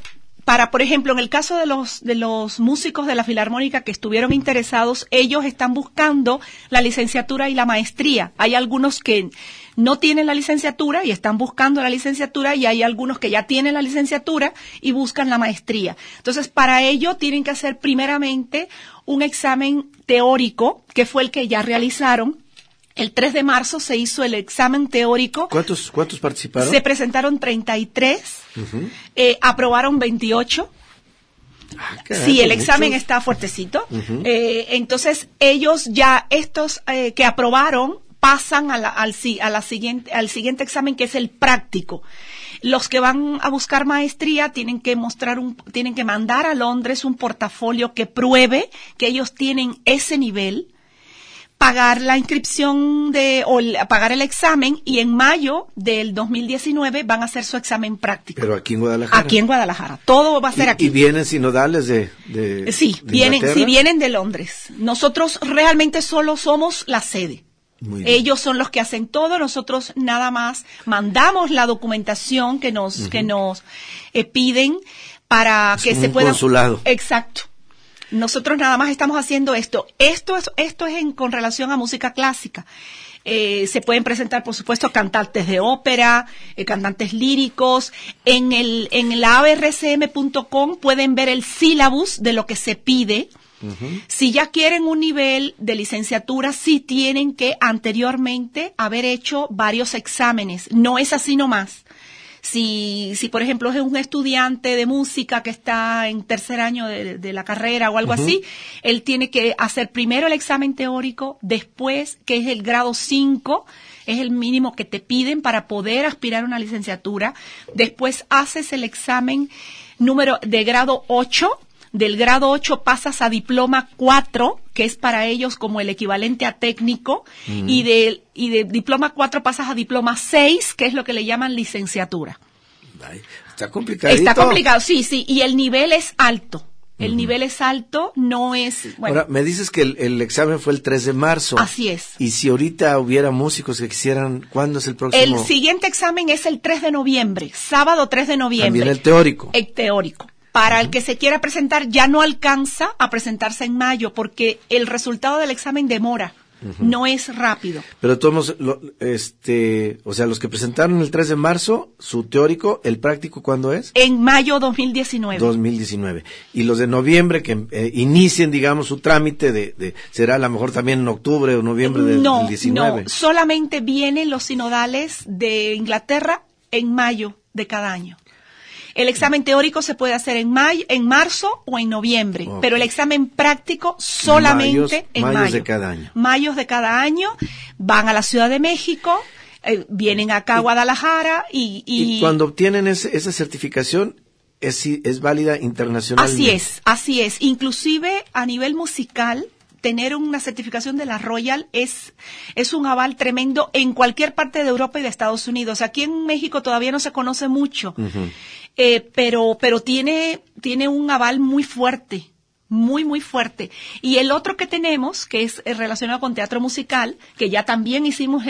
por ejemplo, en el caso de los músicos de la Filarmónica que estuvieron interesados, ellos están buscando la licenciatura y la maestría. Hay algunos que no tienen la licenciatura y están buscando la licenciatura, y hay algunos que ya tienen la licenciatura y buscan la maestría. Entonces, para ello tienen que hacer primeramente un examen teórico, que fue el que ya realizaron. El 3 de marzo se hizo el examen teórico. ¿Cuántos participaron? Se presentaron 33, aprobaron 28. Caray, sí, el examen muchos. está fuertecito. Entonces, ellos ya, estos que aprobaron, pasan al siguiente examen, que es el práctico. Los que van a buscar maestría tienen que mandar a Londres un portafolio que pruebe que ellos tienen ese nivel, pagar la inscripción pagar el examen, y en mayo del 2019 van a hacer su examen práctico. Pero aquí en Guadalajara. Aquí en Guadalajara. Todo va a ser aquí. ¿Y vienen sinodales de Sí, vienen de Londres. Nosotros realmente solo somos la sede. Muy bien. Ellos son los que hacen todo, nosotros nada más mandamos la documentación que nos piden para que se pueda. Consulado. Exacto. Nosotros nada más estamos haciendo esto. Esto es con relación a música clásica. Se pueden presentar, por supuesto, cantantes de ópera, cantantes líricos. En la abrcm.com pueden ver el sílabus de lo que se pide. Si ya quieren un nivel de licenciatura, sí tienen que anteriormente haber hecho varios exámenes. No es así nomás. Si por ejemplo es un estudiante de música que está en tercer año de la carrera o algo así, él tiene que hacer primero el examen teórico, después, que es el grado 5, es el mínimo que te piden para poder aspirar a una licenciatura. Después haces el examen de grado 8, del grado 8 pasas a diploma 4, que es para ellos como el equivalente a técnico, y de diploma 4 pasas a diploma 6, que es lo que le llaman licenciatura. Ay, está complicadito. Está complicado, sí, y el nivel es alto. El nivel es alto, no es... Bueno. Ahora, me dices que el examen fue el 3 de marzo. Así es. Y si ahorita hubiera músicos que quisieran, ¿cuándo es el próximo? El siguiente examen es el 3 de noviembre, sábado 3 de noviembre. También el teórico. El teórico. Para el que se quiera presentar, ya no alcanza a presentarse en mayo, porque el resultado del examen demora, no es rápido. Pero todos, o sea, los que presentaron el 3 de marzo, su teórico, el práctico, ¿cuándo es? En mayo 2019. 2019. Y los de noviembre que inicien, digamos, su trámite será a lo mejor también en octubre o noviembre del 19. No, solamente vienen los sinodales de Inglaterra en mayo de cada año. El examen teórico se puede hacer en marzo o en noviembre, pero el examen práctico solamente en mayo. Mayos de cada año. Mayos de cada año, van a la Ciudad de México, vienen acá a Guadalajara y cuando obtienen esa certificación, es válida internacionalmente. Así es. Inclusive a nivel musical, tener una certificación de la Royal es un aval tremendo en cualquier parte de Europa y de Estados Unidos. Aquí en México todavía no se conoce mucho, pero tiene un aval muy fuerte, muy, muy fuerte. Y el otro que tenemos, que es relacionado con teatro musical, que ya también hicimos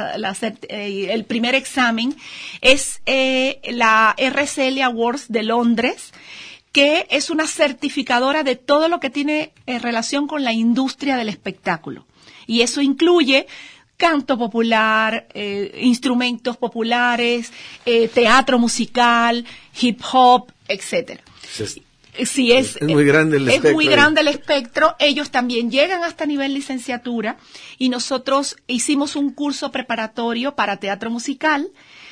el primer examen, es la RCL Awards de Londres, que es una certificadora de todo lo que tiene relación con la industria del espectáculo. Y eso incluye canto popular, instrumentos populares, teatro musical, hip hop, etcétera. Sí, es muy grande el espectro. Es muy grande el espectro. Ellos también llegan hasta nivel licenciatura, y nosotros hicimos un curso preparatorio para teatro musical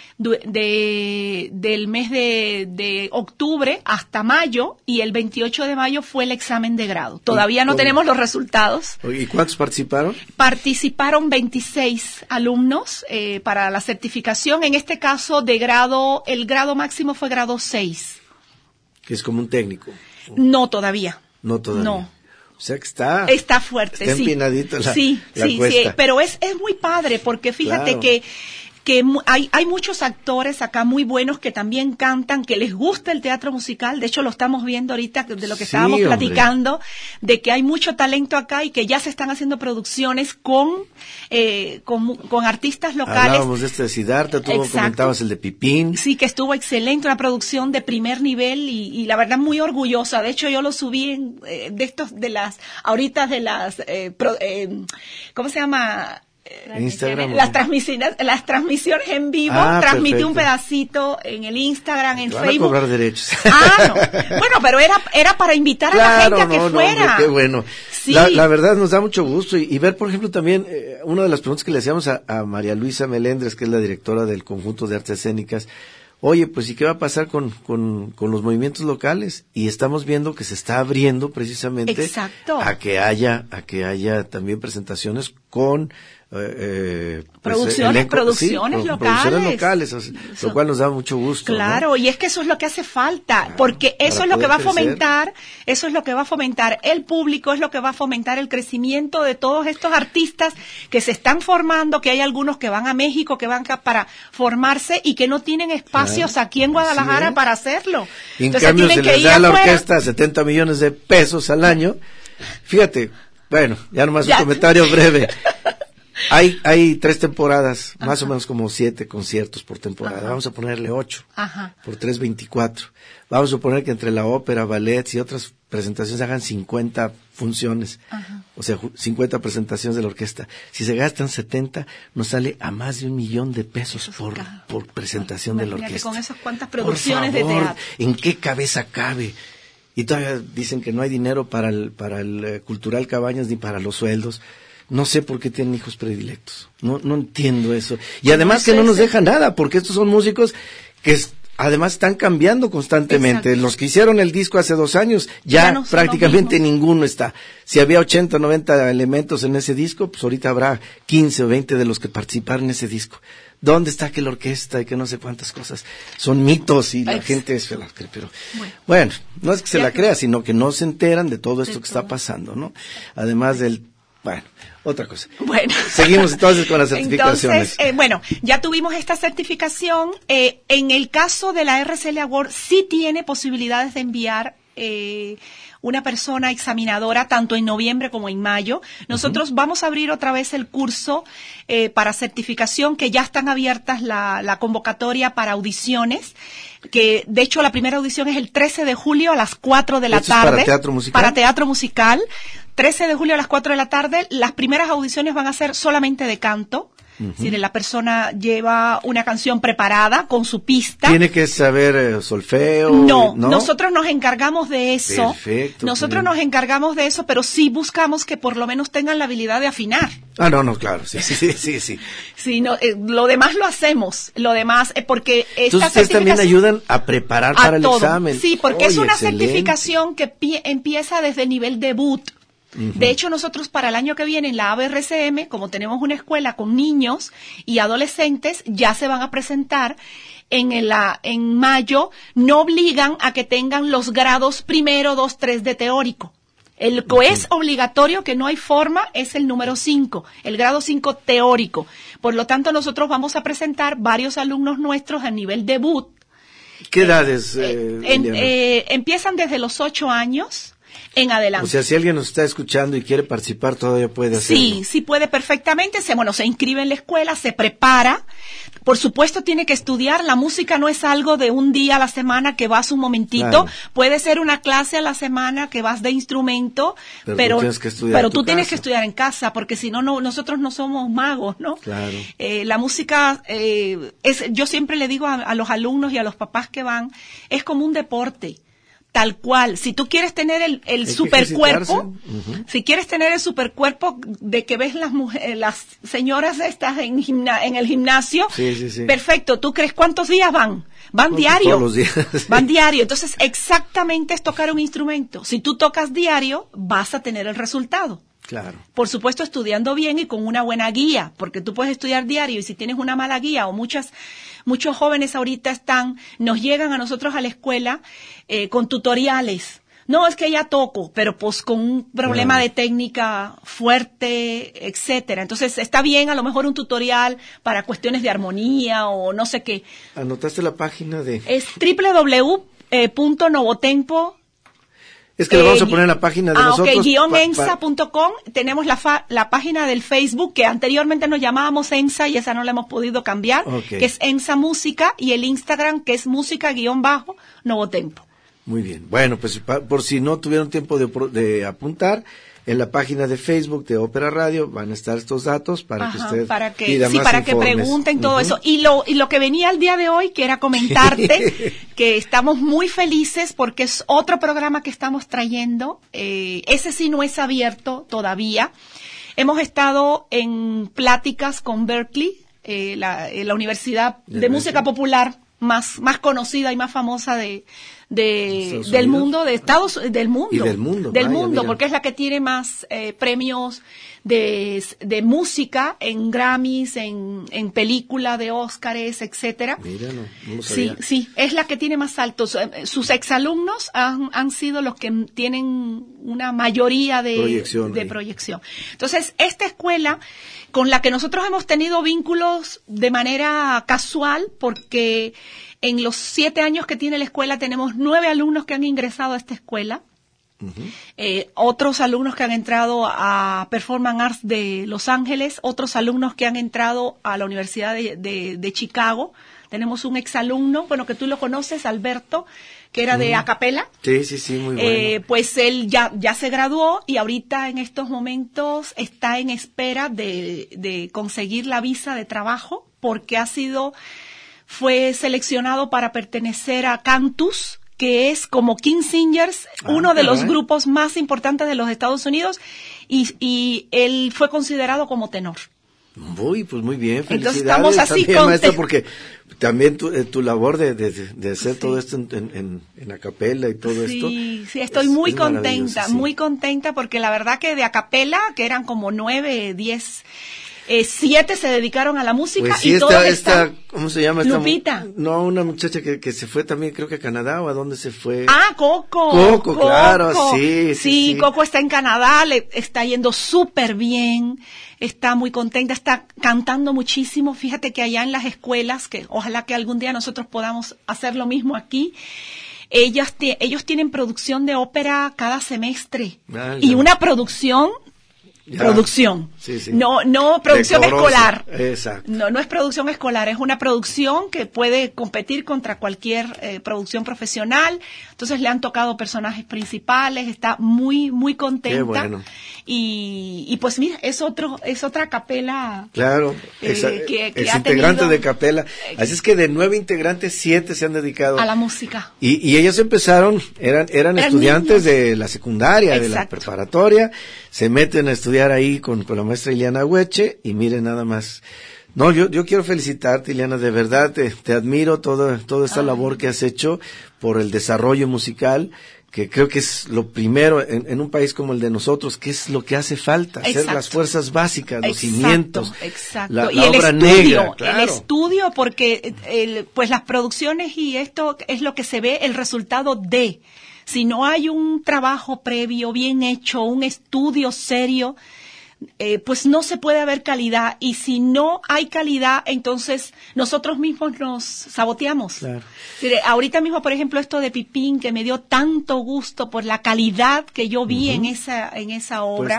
del mes de octubre hasta mayo, y el 28 de mayo fue el examen de grado. Todavía no tenemos los resultados. ¿Y cuántos participaron? Participaron 26 alumnos para la certificación. En este caso el grado máximo fue grado 6. Que es como un técnico. No todavía. No. O sea que está fuerte, está empinadito la sí, cuesta. pero es muy padre, porque fíjate que que hay muchos actores acá muy buenos que también cantan, que les gusta el teatro musical. De hecho, lo estamos viendo ahorita de lo que estábamos platicando, de que hay mucho talento acá y que ya se están haciendo producciones con artistas locales. Hablábamos de este de Siddhartha, tú comentabas el de Pipín. Sí, que estuvo excelente, una producción de primer nivel y la verdad muy orgullosa. De hecho, yo lo subí ¿cómo se llama? Instagram. Las transmisiones en vivo, transmití un pedacito en el Instagram, en Facebook. Van a cobrar derechos. No. Bueno, pero era para invitar a la gente a que fuera. Hombre, qué bueno. Sí. La verdad nos da mucho gusto y ver, por ejemplo, también una de las preguntas que le hacíamos a María Luisa Melendres, que es la directora del Conjunto de Artes Escénicas. Oye, pues ¿y qué va a pasar con los movimientos locales? Y estamos viendo que se está abriendo precisamente a que haya también presentaciones con producciones locales, lo cual nos da mucho gusto. Claro, ¿no? Y es que eso es lo que hace falta, porque eso es lo que va a fomentar, el público, es lo que va a fomentar el crecimiento de todos estos artistas que se están formando, que hay algunos que van a México, que van acá para formarse y que no tienen espacios aquí en Guadalajara para hacerlo. En cambio, se les da a la orquesta 70 millones de pesos al año. Fíjate, bueno, ya nomás un comentario breve. Hay 3 temporadas, más o menos como 7 conciertos por temporada. Vamos a ponerle 8 por 3, 24. Vamos a suponer que entre la ópera, ballets y otras presentaciones hagan 50 funciones. O sea, 50 presentaciones de la orquesta. Si se gastan 70, nos sale a más de $1 millón por presentación de la orquesta. Con esas cuantas producciones de teatro. ¿En qué cabeza cabe? Y todavía dicen que no hay dinero para el Cultural Cabañas ni para los sueldos. No sé por qué tienen hijos predilectos. No entiendo eso. Y además que no nos deja nada, porque estos son músicos que además están cambiando constantemente. Los que hicieron el disco hace 2 años, ya no prácticamente ninguno está. Si había 80 o 90 elementos en ese disco, pues ahorita habrá 15 o 20 de los que participaron en ese disco. ¿Dónde está que la orquesta y que no sé cuántas cosas? Son mitos y la gente se la cree, pero bueno, no es que se la crea, sino que no se enteran de todo esto que está pasando, ¿no? Además otra cosa. Bueno. Seguimos entonces con las certificaciones. Entonces, ya tuvimos esta certificación. En el caso de la RCL Award, sí tiene posibilidades de enviar una persona examinadora tanto en noviembre como en mayo. Nosotros vamos a abrir otra vez el curso para certificación, que ya están abiertas la convocatoria para audiciones, que de hecho la primera audición es el 13 de julio a las 4 de la tarde. ¿Para teatro musical? Para teatro musical. 13 de julio a las 4 de la tarde. Las primeras audiciones van a ser solamente de canto. Si la persona lleva una canción preparada con su pista. ¿Tiene que saber solfeo? No, nosotros nos encargamos de eso. Perfecto. Nosotros nos encargamos de eso, pero sí buscamos que por lo menos tengan la habilidad de afinar. No, claro, sí. Sí, lo demás lo hacemos. Lo demás, porque entonces ustedes también ayudan a preparar para el examen. Sí, porque es una certificación que empieza desde el nivel debut. De hecho, nosotros para el año que viene en la ABRCM, como tenemos una escuela con niños y adolescentes, ya se van a presentar en mayo. No obligan a que tengan los grados 1, 2, 3 de teórico. El que es obligatorio, que no hay forma, es el número 5, el grado 5 teórico. Por lo tanto, nosotros vamos a presentar varios alumnos nuestros a nivel debut. ¿Qué edades? Empiezan desde los 8 años. En adelante. O sea, si alguien nos está escuchando y quiere participar, todavía puede hacerlo. Sí puede perfectamente. Se inscribe en la escuela, se prepara. Por supuesto, tiene que estudiar. La música no es algo de un día a la semana que vas un momentito. Claro. Puede ser una clase a la semana que vas de instrumento, pero tú tienes que estudiar en casa, porque si no, nosotros no somos magos, ¿no? Claro. La música yo siempre le digo a los alumnos y a los papás que van, es como un deporte. Tal cual, si tú quieres tener el supercuerpo, si quieres tener el supercuerpo de que ves las señoras estas en el gimnasio, sí. Perfecto, ¿tú crees cuántos días van? Van diario. Todos los días. Van diario, entonces exactamente es tocar un instrumento. Si tú tocas diario, vas a tener el resultado. Claro. Por supuesto, estudiando bien y con una buena guía, porque tú puedes estudiar diario y si tienes una mala guía o muchos jóvenes ahorita nos llegan a nosotros a la escuela con tutoriales. No, es que ya toco, pero pues con un problema de técnica fuerte, etcétera. Entonces está bien a lo mejor un tutorial para cuestiones de armonía o no sé qué. ¿Anotaste la página de...? Es www.novotempo. Es que le vamos a poner en la página de nosotros. _ensa.com. Tenemos la página del Facebook, que anteriormente nos llamábamos Ensa y esa no la hemos podido cambiar, que es Ensa Música, y el Instagram, que es música_Novotempo. Muy bien. Bueno, pues por si no tuvieron tiempo de apuntar, en la página de Facebook de Ópera Radio van a estar estos datos para que usted pida más para informes. Que pregunten todo eso. Y lo que venía el día de hoy, que era comentarte que estamos muy felices porque es otro programa que estamos trayendo. Ese sí no es abierto todavía. Hemos estado en pláticas con Berklee, la Universidad de Música Popular más conocida y más famosa del mundo, del mundo, porque es la que tiene más premios de música en Grammys, en película de Óscares, etcétera. Mira, no lo sabía. Sí, es la que tiene más altos. Sus exalumnos han sido los que tienen una mayoría de proyección. Entonces, esta escuela con la que nosotros hemos tenido vínculos de manera casual, porque en los 7 años que tiene la escuela tenemos 9 alumnos que han ingresado a esta escuela. Otros alumnos que han entrado a Performance Arts de Los Ángeles, otros alumnos que han entrado a la Universidad de Chicago. Tenemos un exalumno, bueno, que tú lo conoces, Alberto, que era de acapella. Sí, muy bueno. Pues él ya se graduó y ahorita en estos momentos está en espera de conseguir la visa de trabajo, porque fue seleccionado para pertenecer a Cantus, que es como King Singers, uno de los grupos más importantes de los Estados Unidos, y él fue considerado como tenor. Pues muy bien, felicidades. Entonces estamos así también, maestra, porque también tu labor de hacer todo esto en acapella y todo esto. Sí, estoy muy contenta porque la verdad que de acapella, que eran como 9, 10... 7 se dedicaron a la música, pues sí, y todos están... ¿Cómo se llama? Lupita. No, una muchacha que se fue también, creo que a Canadá, ¿o a dónde se fue? Coco, claro, sí. Coco está en Canadá, le está yendo súper bien, está muy contenta, está cantando muchísimo. Fíjate que allá en las escuelas, que ojalá que algún día nosotros podamos hacer lo mismo aquí, ellos tienen producción de ópera cada semestre, y una producción... Sí. No producción escolar. Exacto. No es producción escolar, es una producción que puede competir contra cualquier producción profesional. Entonces le han tocado personajes principales, está muy contenta. Qué bueno. Y pues mira, es otra capela. Claro, es integrante de capela. Así es que de 9 integrantes, 7 se han dedicado a la música. Y ellos empezaron, eran estudiantes niños de la secundaria, de la preparatoria, se meten a estudiar ahí con la maestra Ileana Hueche, y miren nada más. No, yo quiero felicitarte, Ileana, de verdad, te admiro toda esta labor que has hecho por el desarrollo musical, que creo que es lo primero en un país como el de nosotros, que es lo que hace falta, hacer las fuerzas básicas, los cimientos, la obra negra, claro. El estudio, porque pues las producciones y esto es lo que se ve, el resultado de, si no hay un trabajo previo bien hecho, un estudio serio, pues no se puede haber calidad, y si no hay calidad, entonces nosotros mismos nos saboteamos. Claro. Ahorita mismo, por ejemplo, esto de Pipín, que me dio tanto gusto por la calidad que yo vi en esa obra,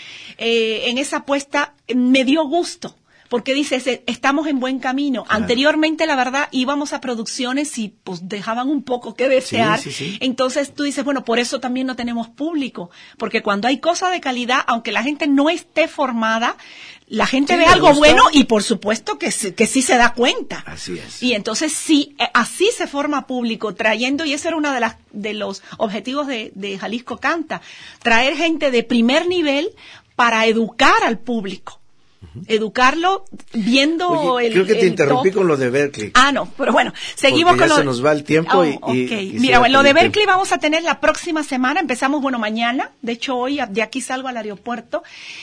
en esa puesta, me dio gusto. Porque dices, estamos en buen camino. Claro. Anteriormente, la verdad, íbamos a producciones y pues dejaban un poco que desear. Sí. Entonces tú dices, bueno, por eso también no tenemos público. Porque cuando hay cosas de calidad, aunque la gente no esté formada, la gente ve algo bueno y por supuesto que sí se da cuenta. Así es. Y entonces sí, así se forma público, trayendo, y ese era uno de los objetivos de Jalisco Canta, traer gente de primer nivel para educar al público. Educarlo viendo. Oye, creo que te interrumpí con lo de Berklee. No, pero bueno, seguimos con se nos va el tiempo Mira, bueno, lo de Berklee vamos a tener la próxima semana, empezamos, mañana, de hecho hoy de aquí salgo al aeropuerto,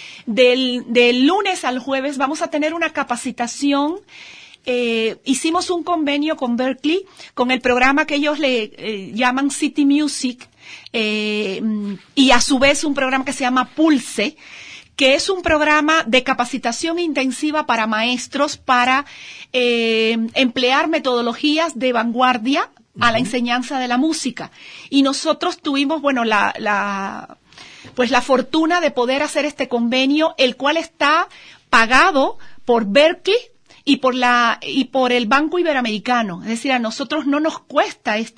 del lunes al jueves vamos a tener una capacitación. Hicimos un convenio con Berklee, con el programa que ellos le llaman City Music, y a su vez un programa que se llama Pulse, que es un programa de capacitación intensiva para maestros para emplear metodologías de vanguardia a la enseñanza de la música. Y nosotros tuvimos, bueno, la fortuna de poder hacer este convenio, el cual está pagado por Berklee y por el Banco Iberoamericano. Es decir, a nosotros no nos cuesta y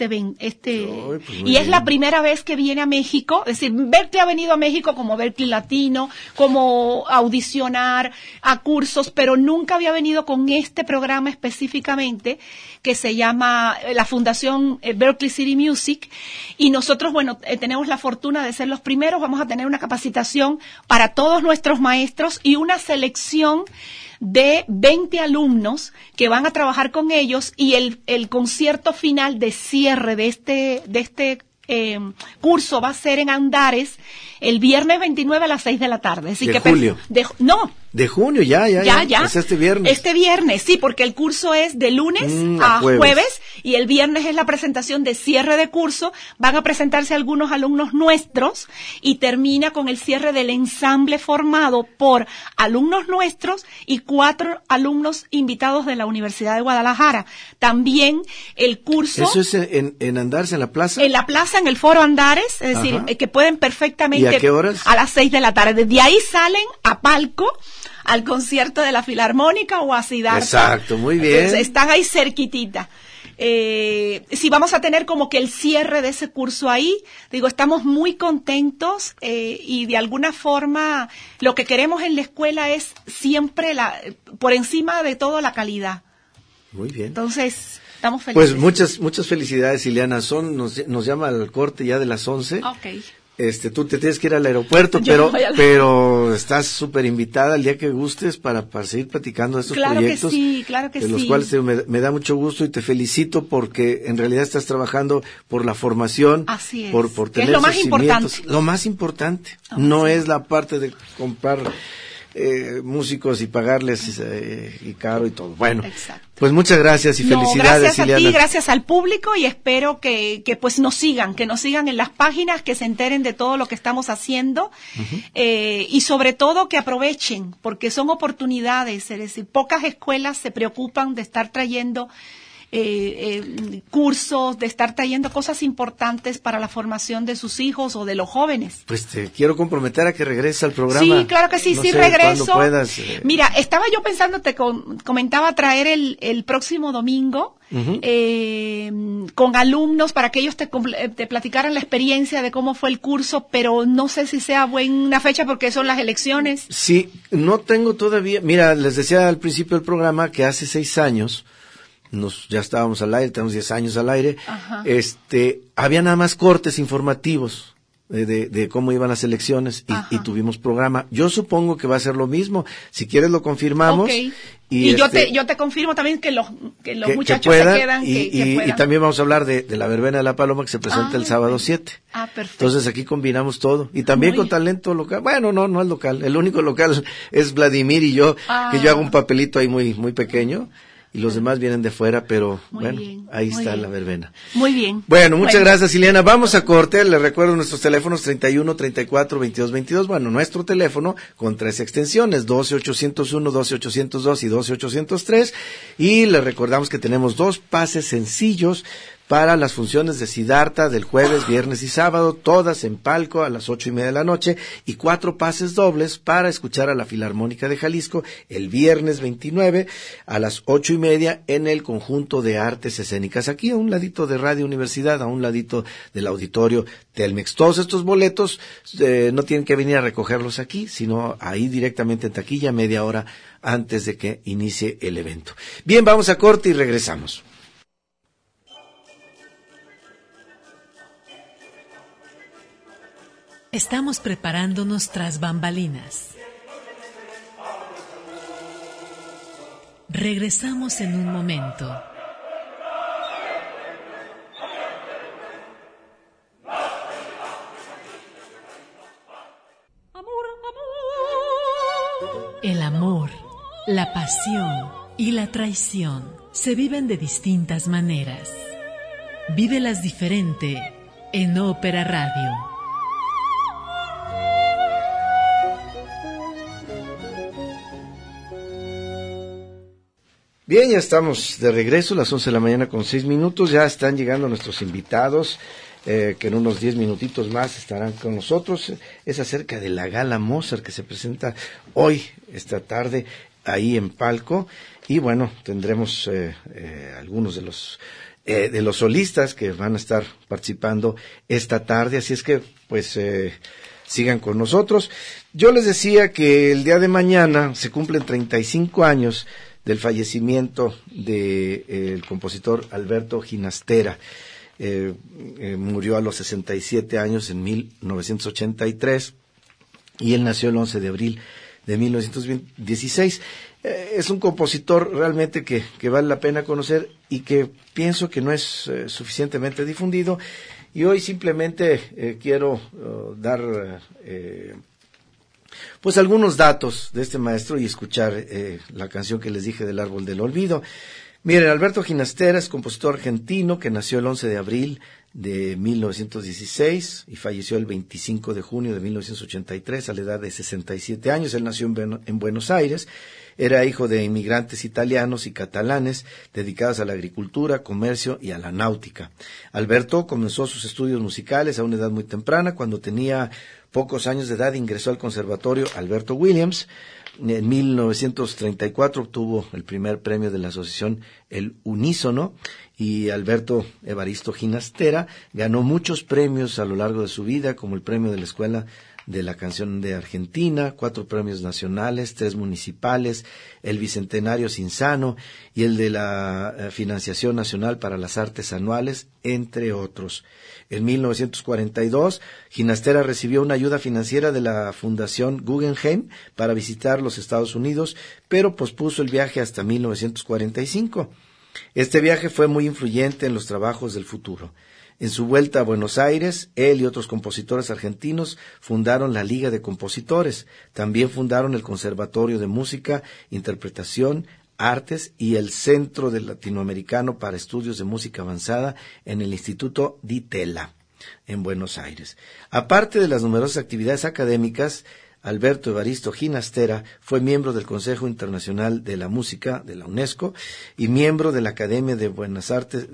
es la primera vez que viene a México. Es decir, Berklee ha venido a México como Berklee Latino, como audicionar a cursos, pero nunca había venido con este programa específicamente que se llama la Fundación Berklee City Music. Y nosotros, bueno, tenemos la fortuna de ser los primeros. Vamos a tener una capacitación para todos nuestros maestros y una selección de 20 alumnos que van a trabajar con ellos, y el concierto final de cierre de este curso va a ser en Andares el viernes 29 a las 6 de la tarde. Así ¿De julio? De junio, ya. Es este viernes. Este viernes, sí, porque el curso es de lunes a jueves, y el viernes es la presentación de cierre de curso. Van a presentarse algunos alumnos nuestros y termina con el cierre del ensamble formado por alumnos nuestros y 4 alumnos invitados de la Universidad de Guadalajara. También el curso... ¿Eso es en Andares, en la plaza? En la plaza, en el Foro Andares, es decir, que pueden perfectamente... ¿Y a qué horas? A las 6 de la tarde. De ahí salen a palco al concierto de la Filarmónica o a Siddhartha. Exacto, muy bien. Entonces, están ahí cerquitita. Si vamos a tener como que el cierre de ese curso ahí, digo, estamos muy contentos y de alguna forma lo que queremos en la escuela es siempre por encima de todo la calidad. Muy bien. Entonces, estamos felices. Pues muchas felicidades, Ileana. Nos llama al corte ya de las 11. Okay. Tú te tienes que ir al aeropuerto, pero estás súper invitada el día que gustes para seguir platicando de estos proyectos. Claro que sí. De los cuales me da mucho gusto y te felicito porque en realidad estás trabajando por la formación. Así es. Por tener es lo más importante. importante. Lo más importante. No es la parte de comprar músicos y pagarles y caro y todo. Bueno, exacto. Pues muchas gracias y felicidades, gracias a Ileana. ti, gracias al público, y espero que pues nos sigan en las páginas, que se enteren de todo lo que estamos haciendo, y sobre todo que aprovechen, porque son oportunidades. Es decir, pocas escuelas se preocupan de estar trayendo cursos, de estar trayendo cosas importantes para la formación de sus hijos o de los jóvenes. Pues te quiero comprometer a que regreses al programa. Sí, claro que sí, no sí sé regreso. Puedas, Mira, estaba yo pensando, comentaba traer el próximo domingo con alumnos para que ellos te platicaran la experiencia de cómo fue el curso, pero no sé si sea buena fecha porque son las elecciones. Sí, no tengo todavía. Mira, les decía al principio del programa que hace 6 años ya estábamos al aire, tenemos 10 años al aire. Ajá. Había nada más cortes informativos de cómo iban las elecciones y tuvimos programa. Yo supongo que va a ser lo mismo. Si quieres lo confirmamos. Okay. Y yo te confirmo también que los muchachos se quedan. Y también vamos a hablar de la verbena de la Paloma que se presenta el sábado 7. Perfecto. Entonces aquí combinamos todo. Y también con talento local. Bueno, no es local. El único local es Vladimir y yo, que yo hago un papelito ahí muy, muy pequeño. Y los demás vienen de fuera, pero ahí está la verbena. Muy bien. Bueno, muchas gracias, Ileana. Vamos a corte. Les recuerdo nuestros teléfonos 31 34 22 22. Bueno, nuestro teléfono con 3 extensiones, 12-801, 12-802 y 12-803. Y les recordamos que tenemos 2 pases sencillos para las funciones de Siddhartha del jueves, viernes y sábado, todas en palco a las 8:30 de la noche, y 4 pases dobles para escuchar a la Filarmónica de Jalisco el viernes 29 a las 8:30 en el Conjunto de Artes Escénicas, aquí a un ladito de Radio Universidad, a un ladito del auditorio Telmex. Todos estos boletos no tienen que venir a recogerlos aquí, sino ahí directamente en taquilla, media hora antes de que inicie el evento. Bien, vamos a corte y regresamos. Estamos preparándonos tras bambalinas. Regresamos en un momento. El amor, la pasión y la traición se viven de distintas maneras. Vívelas diferente en Ópera Radio. Bien, ya estamos de regreso, las 11 de la mañana con 6 minutos. Ya están llegando nuestros invitados, que en unos 10 minutitos más estarán con nosotros. Es acerca de la Gala Mozart que se presenta hoy, esta tarde, ahí en Palco. Y bueno, tendremos algunos de los solistas que van a estar participando esta tarde. Así es que, pues, sigan con nosotros. Yo les decía que el día de mañana se cumplen 35 años del fallecimiento del compositor Alberto Ginastera. Murió a los 67 años en 1983 y él nació el 11 de abril de 1916. Es un compositor realmente que vale la pena conocer y que pienso que no es suficientemente difundido, y hoy simplemente quiero dar pues algunos datos de este maestro y escuchar la canción que les dije del Árbol del Olvido. Miren, Alberto Ginastera es compositor argentino que nació el 11 de abril de 1916 y falleció el 25 de junio de 1983 a la edad de 67 años. Él nació en Buenos Aires. Era hijo de inmigrantes italianos y catalanes dedicados a la agricultura, comercio y a la náutica. Alberto comenzó sus estudios musicales a una edad muy temprana. Cuando tenía pocos años de edad ingresó al Conservatorio Alberto Williams. En 1934 obtuvo el primer premio de la asociación El Unísono, y Alberto Evaristo Ginastera ganó muchos premios a lo largo de su vida, como el premio de la Escuela de la Canción de Argentina, 4 premios nacionales, 3 municipales, el Bicentenario Cinzano y el de la Financiación Nacional para las Artes Anuales, entre otros. En 1942, Ginastera recibió una ayuda financiera de la Fundación Guggenheim para visitar los Estados Unidos, pero pospuso el viaje hasta 1945. Este viaje fue muy influyente en los trabajos del futuro. En su vuelta a Buenos Aires, él y otros compositores argentinos fundaron la Liga de Compositores. También fundaron el Conservatorio de Música, Interpretación, Artes y el Centro Latinoamericano para Estudios de Música Avanzada en el Instituto Di Tella, en Buenos Aires. Aparte de las numerosas actividades académicas, Alberto Evaristo Ginastera fue miembro del Consejo Internacional de la Música de la UNESCO y miembro de la Academia de Buenas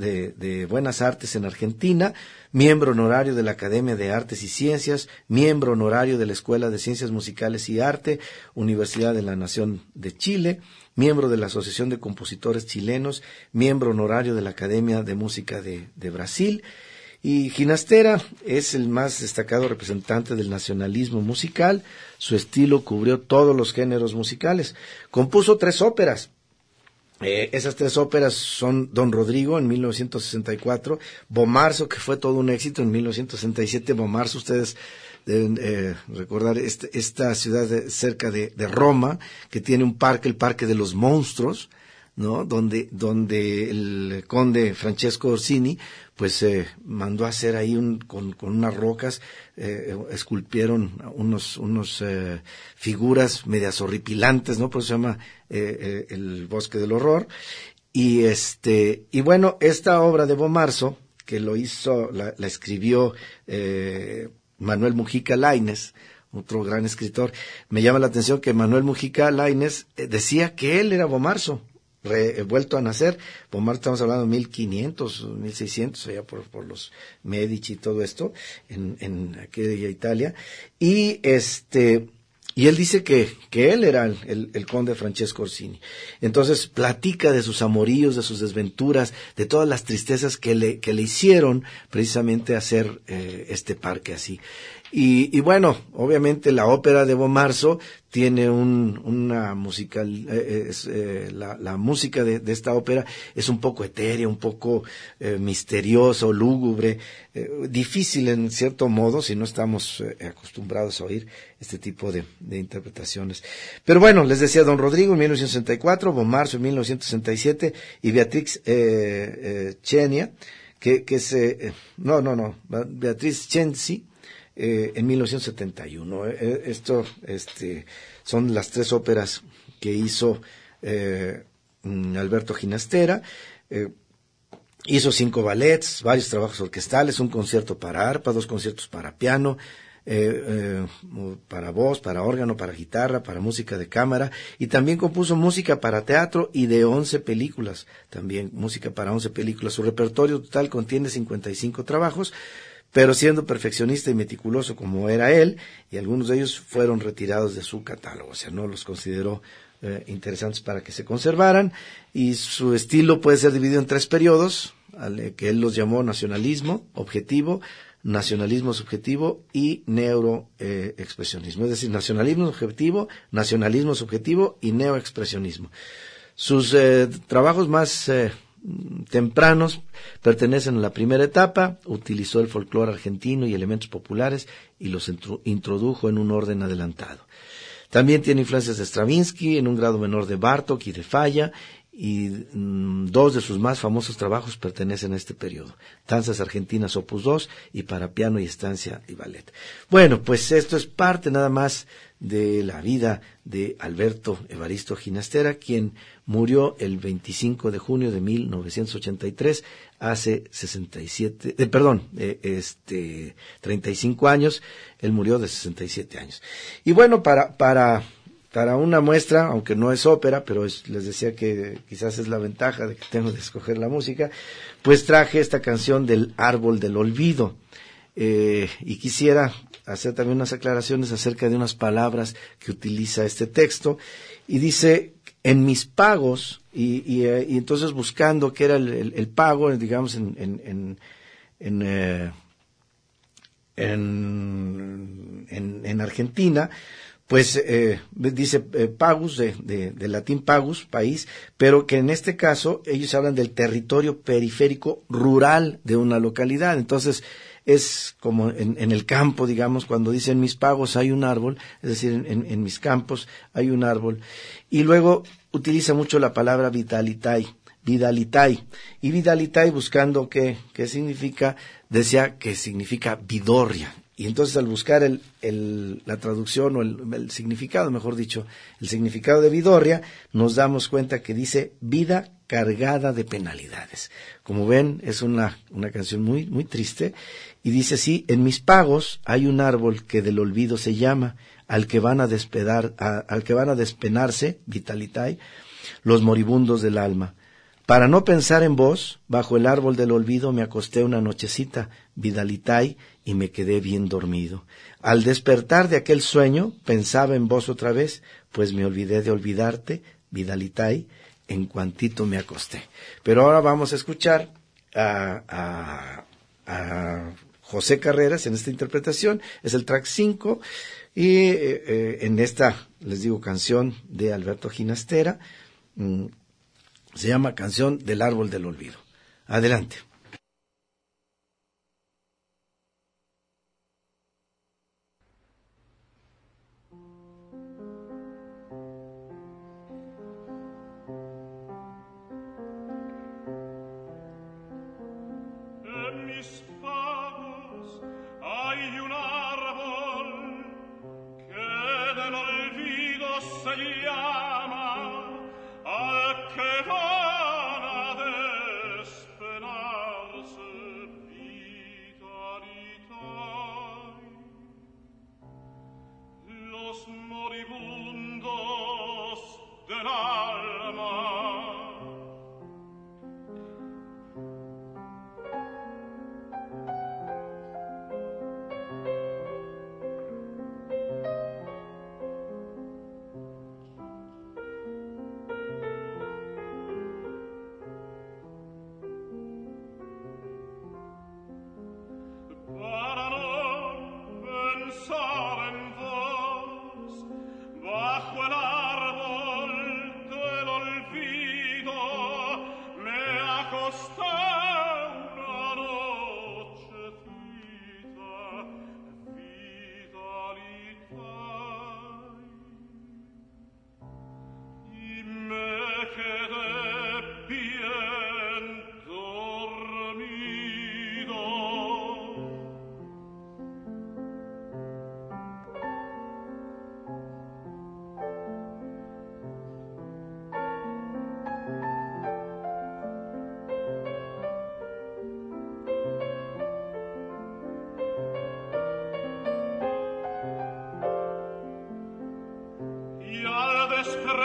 Artes en Argentina, miembro honorario de la Academia de Artes y Ciencias, miembro honorario de la Escuela de Ciencias Musicales y Arte, Universidad de la Nación de Chile, miembro de la Asociación de Compositores Chilenos, miembro honorario de la Academia de Música de Brasil. Y Ginastera es el más destacado representante del nacionalismo musical. Su estilo cubrió todos los géneros musicales. Compuso 3 óperas. Esas 3 óperas son Don Rodrigo en 1964, Bomarzo, que fue todo un éxito en 1967. Bomarzo, ustedes deben recordar esta ciudad cerca de Roma, que tiene un parque, el Parque de los Monstruos, ¿no? Donde el conde Francesco Orsini pues mandó a hacer ahí con unas rocas, esculpieron unos figuras medias horripilantes, ¿no? Por eso se llama el Bosque del Horror. Y bueno, esta obra de Bomarzo, que la escribió Manuel Mujica Lainez, otro gran escritor. Me llama la atención que Manuel Mujica Lainez decía que él era Bomarzo, vuelto a nacer. Bomarzo, estamos hablando de 1500, 1600, allá por los Medici y todo esto, en aquella Italia. Y él dice que él era el conde Francesco Orsini. Entonces platica de sus amoríos, de sus desventuras, de todas las tristezas que le hicieron precisamente hacer este parque así. Y bueno, obviamente la ópera de Bomarzo tiene una musical, la música de esta ópera es un poco etérea, un poco misteriosa o lúgubre, difícil en cierto modo si no estamos acostumbrados a oír este tipo de interpretaciones. Pero bueno, les decía, Don Rodrigo en 1964, Bomarzo en 1967 y Beatriz Chenia, Beatriz Cenci, en 1971. Son las 3 óperas que hizo Alberto Ginastera. Hizo 5 ballets, varios trabajos orquestales, un concierto para arpa, 2 conciertos para piano, para voz, para órgano, para guitarra, para música de cámara, y también compuso música para teatro y de 11 películas, también música para 11 películas. Su repertorio total contiene 55 trabajos, pero siendo perfeccionista y meticuloso como era él, y algunos de ellos fueron retirados de su catálogo, o sea, no los consideró interesantes para que se conservaran, y su estilo puede ser dividido en 3 periodos, que él los llamó nacionalismo objetivo, nacionalismo subjetivo y neuroexpresionismo, es decir, nacionalismo subjetivo y neoexpresionismo. Sus trabajos más tempranos pertenecen a la primera etapa. Utilizó el folclore argentino y elementos populares y los introdujo en un orden adelantado. También tiene influencias de Stravinsky, en un grado menor de Bartók y de Falla, y 2 de sus más famosos trabajos pertenecen a este periodo: Danzas Argentinas Opus 2 y Para piano y estancia y ballet. Bueno, pues esto es parte nada más de la vida de Alberto Evaristo Ginastera, quien murió el 25 de junio de 1983, hace 35 años. Él murió de 67 años. Y bueno, para una muestra, aunque no es ópera, pero les decía que quizás es la ventaja de que tengo de escoger la música, pues traje esta canción del Árbol del Olvido. Y quisiera hacer también unas aclaraciones acerca de unas palabras que utiliza este texto. Y dice, en mis pagos, y entonces buscando qué era el pago, digamos, en Argentina, pues dice pagus, de latín pagus, país, pero que en este caso ellos hablan del territorio periférico rural de una localidad. Entonces es como en el campo, digamos, cuando dicen mis pagos hay un árbol, es decir, en mis campos hay un árbol. Y luego utiliza mucho la palabra vidalitai, y vidalitai, buscando qué significa, decía que significa vidorria. Y entonces al buscar la traducción o el significado, mejor dicho, el significado de vidorria, nos damos cuenta que dice vida cargada de penalidades. Como ven, es una canción muy, muy triste, y dice así: en mis pagos hay un árbol que del olvido se llama, al que van a despenarse, vitalitai, los moribundos del alma. Para no pensar en vos, bajo el árbol del olvido me acosté una nochecita, vidalitai, y me quedé bien dormido. Al despertar de aquel sueño, pensaba en vos otra vez, pues me olvidé de olvidarte, vidalitai, en cuantito me acosté. Pero ahora vamos a escuchar a José Carreras en esta interpretación. Es el track 5, y en esta, les digo, canción de Alberto Ginastera, se llama Canción del Árbol del Olvido. Adelante. En mis pagos hay un árbol que del olvido se llama, al que van a despenarse vitalitai, los moribundos del alma. Para no pensar en vos, bajo el árbol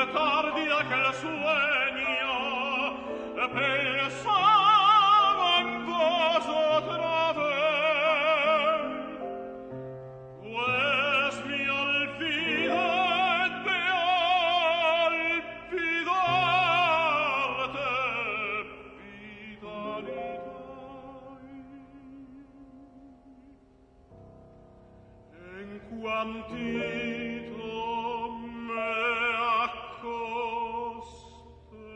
tardi d'aquel sueño pensavo en vos otra vez, pues mi olvidarte al pidarte en cuantito me acosté.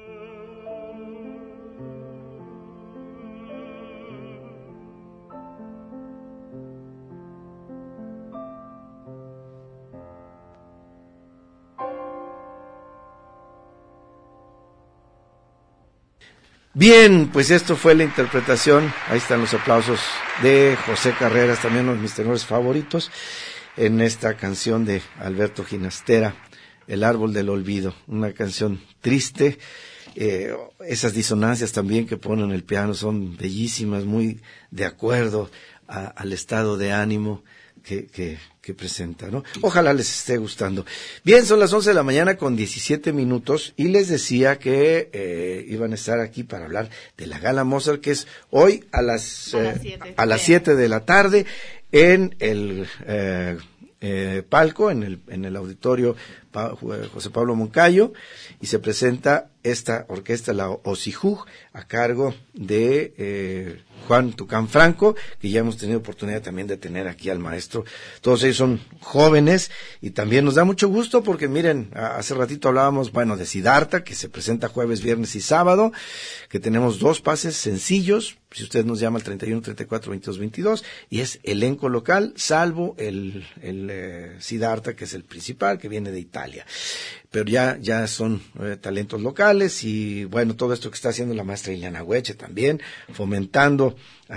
Bien, pues esto fue la interpretación, ahí están los aplausos de José Carreras, también uno de mis tenores favoritos, en esta canción de Alberto Ginastera, El árbol del olvido, una canción triste, esas disonancias también que ponen en el piano son bellísimas, muy de acuerdo al estado de ánimo que presenta, ¿no? Ojalá les esté gustando. Bien, son las 11 de la mañana con 17 minutos y les decía que iban a estar aquí para hablar de la Gala Mozart, que es hoy a las 7 de la tarde en el palco, en el auditorio José Pablo Moncayo, y se presenta esta orquesta, la Osijuj, a cargo de Juan Tucán Franco, que ya hemos tenido oportunidad también de tener aquí al maestro. Todos ellos son jóvenes y también nos da mucho gusto porque miren, hace ratito hablábamos, bueno, de Siddhartha, que se presenta jueves, viernes y sábado, que tenemos 2 pases sencillos, si usted nos llama al 31 34 22 22, y es elenco local, salvo el Siddhartha, que es el principal, que viene de Italia. Pero ya son talentos locales y bueno, todo esto que está haciendo la maestra Ileana Hueche también, fomentando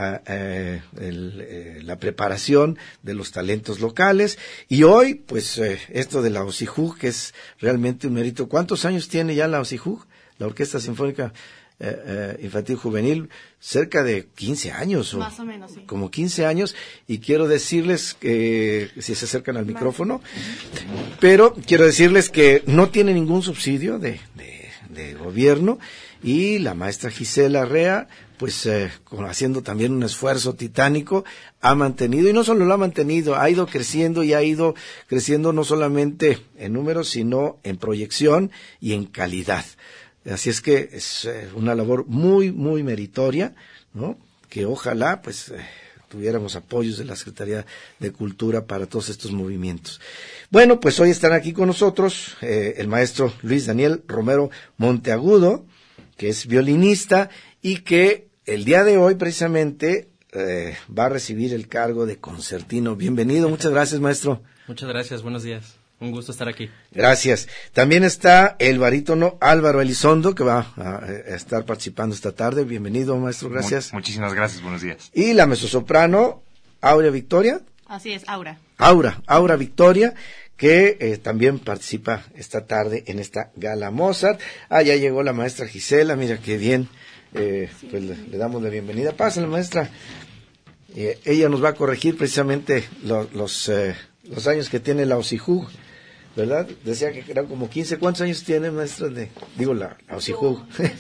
la preparación de los talentos locales. Y hoy, pues, esto de la Osijuj, que es realmente un mérito. ¿Cuántos años tiene ya la Osijuj, la Orquesta Sinfónica Infantil Juvenil? Cerca de 15 años, más o menos, sí. Como 15 años, y quiero decirles que, si se acercan al micrófono, pero quiero decirles que no tiene ningún subsidio de gobierno, y la maestra Gisela Arrea, pues haciendo también un esfuerzo titánico, ha mantenido, y no solo lo ha mantenido, ha ido creciendo y ha ido creciendo no solamente en números, sino en proyección y en calidad. Así es que es una labor muy, muy meritoria, ¿no? Que ojalá, pues, tuviéramos apoyos de la Secretaría de Cultura para todos estos movimientos. Bueno, pues hoy están aquí con nosotros el maestro Luis Daniel Romero Monteagudo, que es violinista y que el día de hoy precisamente va a recibir el cargo de concertino. Bienvenido, muchas gracias, maestro. Muchas gracias, buenos días. Un gusto estar aquí. Gracias. También está el barítono Álvaro Elizondo, que va a estar participando esta tarde. Bienvenido, maestro, gracias. Muchísimas gracias, buenos días. Y la mezzosoprano Aurea Victoria. Así es, Aura Victoria, que también participa esta tarde en esta Gala Mozart. Ya llegó la maestra Gisela, mira qué bien. Pues le damos la bienvenida. Pásale, maestra. Ella nos va a corregir precisamente los años que tiene la Osijuj, ¿verdad? Decía que eran como 15. ¿Cuántos años tiene, maestra? La Osijuj.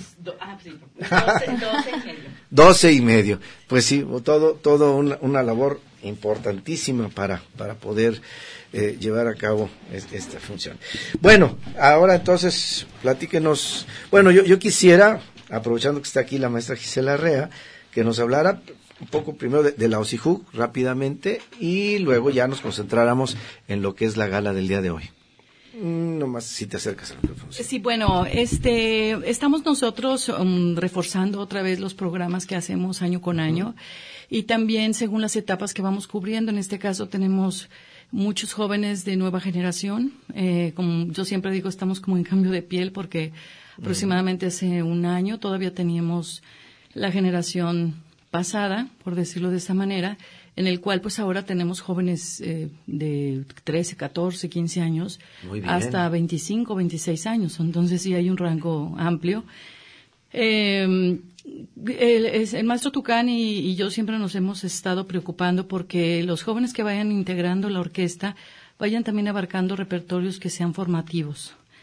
12 y medio. Pues sí, todo una labor importantísima para poder llevar a cabo esta función. Bueno, ahora entonces, platíquenos. Bueno, yo quisiera, aprovechando que está aquí la maestra Gisela Arrea, que nos hablara un poco primero de la Osijuj rápidamente y luego ya nos concentráramos en lo que es la gala del día de hoy. Nomás si te acercas al micrófono. Sí, bueno, estamos nosotros reforzando otra vez los programas que hacemos año con año y también según las etapas que vamos cubriendo. En este caso tenemos muchos jóvenes de nueva generación. Como yo siempre digo, estamos como en cambio de piel porque aproximadamente hace un año todavía teníamos la generación pasada, por decirlo de esa manera, en el cual pues ahora tenemos jóvenes de 13, 14, 15 años hasta 25, 26 años. Entonces sí hay un rango amplio. El maestro Tucán y yo siempre nos hemos estado preocupando porque los jóvenes que vayan integrando la orquesta vayan también abarcando repertorios que sean formativos,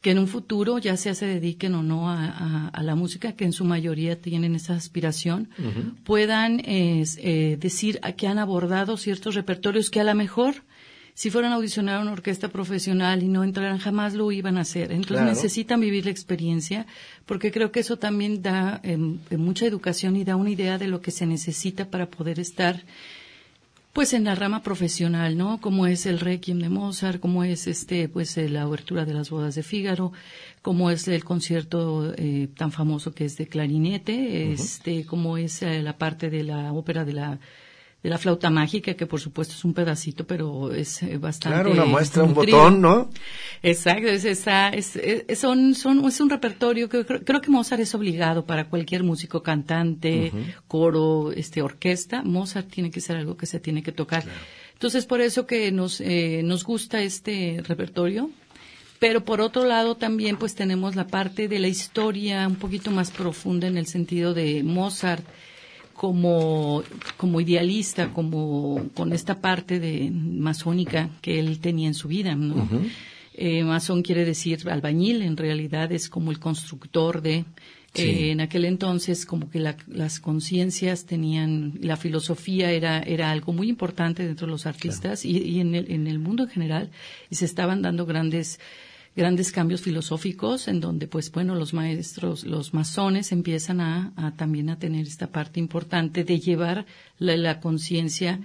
que en un futuro, ya sea se dediquen o no a la música, que en su mayoría tienen esa aspiración, puedan decir que han abordado ciertos repertorios que a lo mejor, si fueran a audicionar a una orquesta profesional y no entraran, jamás lo iban a hacer. Entonces necesitan vivir la experiencia, porque creo que eso también da mucha educación y da una idea de lo que se necesita para poder estar pues en la rama profesional, ¿no? Como es el Requiem de Mozart, como es pues la obertura de las bodas de Fígaro, como es el concierto tan famoso que es de clarinete, como es la parte de la ópera de la flauta mágica, que por supuesto es un pedacito, pero es bastante. Claro, una muestra, nutrido. Un botón, ¿no? Exacto, es un repertorio que creo que Mozart es obligado para cualquier músico, cantante, coro, orquesta. Mozart tiene que ser algo que se tiene que tocar. Claro. Entonces, por eso que nos gusta este repertorio. Pero por otro lado también pues tenemos la parte de la historia un poquito más profunda, en el sentido de Mozart como idealista, con esta parte de masónica que él tenía en su vida, ¿no? Masón quiere decir albañil, en realidad es como el constructor de. En aquel entonces como que las conciencias tenían, la filosofía era algo muy importante dentro de los artistas, y en el mundo en general, y se estaban dando grandes cambios filosóficos, en donde pues bueno, los maestros, los masones empiezan también a tener esta parte importante de llevar la conciencia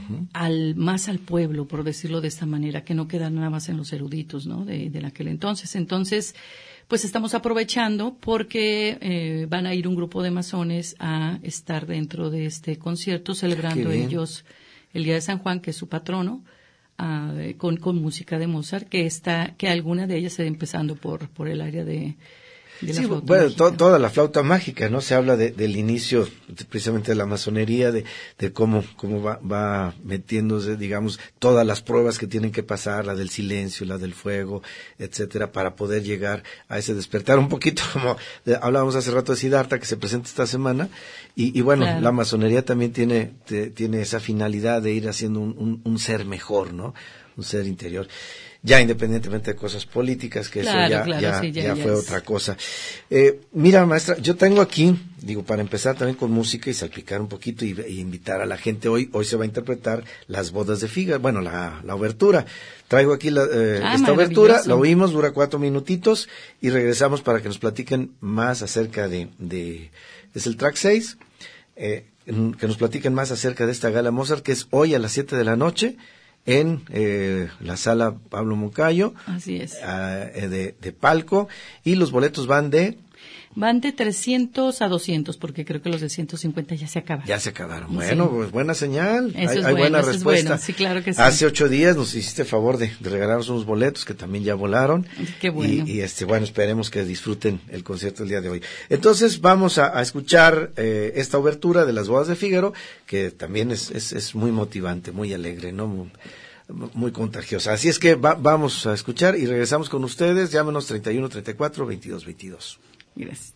más al pueblo, por decirlo de esta manera, que no queda nada más en los eruditos, ¿no? de aquel entonces. Entonces, pues estamos aprovechando porque van a ir un grupo de masones a estar dentro de este concierto, celebrando ellos el Día de San Juan, que es su patrono, con música de Mozart, que alguna de ellas empezando por el área de la flauta mágica. Toda la flauta mágica, ¿no? Se habla del inicio precisamente de la masonería, de cómo va metiéndose, digamos, todas las pruebas que tienen que pasar, la del silencio, la del fuego, etcétera, para poder llegar a ese despertar. Un poquito como hablábamos hace rato de Siddhartha, que se presenta esta semana, y bueno, claro, la masonería también tiene esa finalidad de ir haciendo un ser mejor, ¿no? Un ser interior. Ya independientemente de cosas políticas, que claro, ya fue otra cosa. Mira, maestra, yo tengo aquí, para empezar también con música y salpicar un poquito y invitar a la gente. Hoy se va a interpretar Las bodas de Fígaro, bueno, la obertura. Traigo aquí esta obertura, la oímos, dura 4 minutitos y regresamos para que nos platiquen más acerca es el track 6, que nos platiquen más acerca de esta gala Mozart, que es hoy a las 7 de la noche. En la sala Pablo Moncayo. Así es. De palco. Y los boletos van de 300 a 200, porque creo que los de 150 ya se acabaron. Ya se acabaron. Bueno, sí, pues buena señal. Hay buena respuesta. Sí, claro que sí. Hace 8 días nos hiciste favor de regalarnos unos boletos que también ya volaron. Qué bueno. Y bueno, esperemos que disfruten el concierto el día de hoy. Entonces vamos a escuchar esta obertura de Las bodas de Fígaro, que también es muy motivante, muy alegre, ¿no? Muy contagiosa. Así es que vamos a escuchar y regresamos con ustedes. Llámenos 31 34 22 22. Gracias.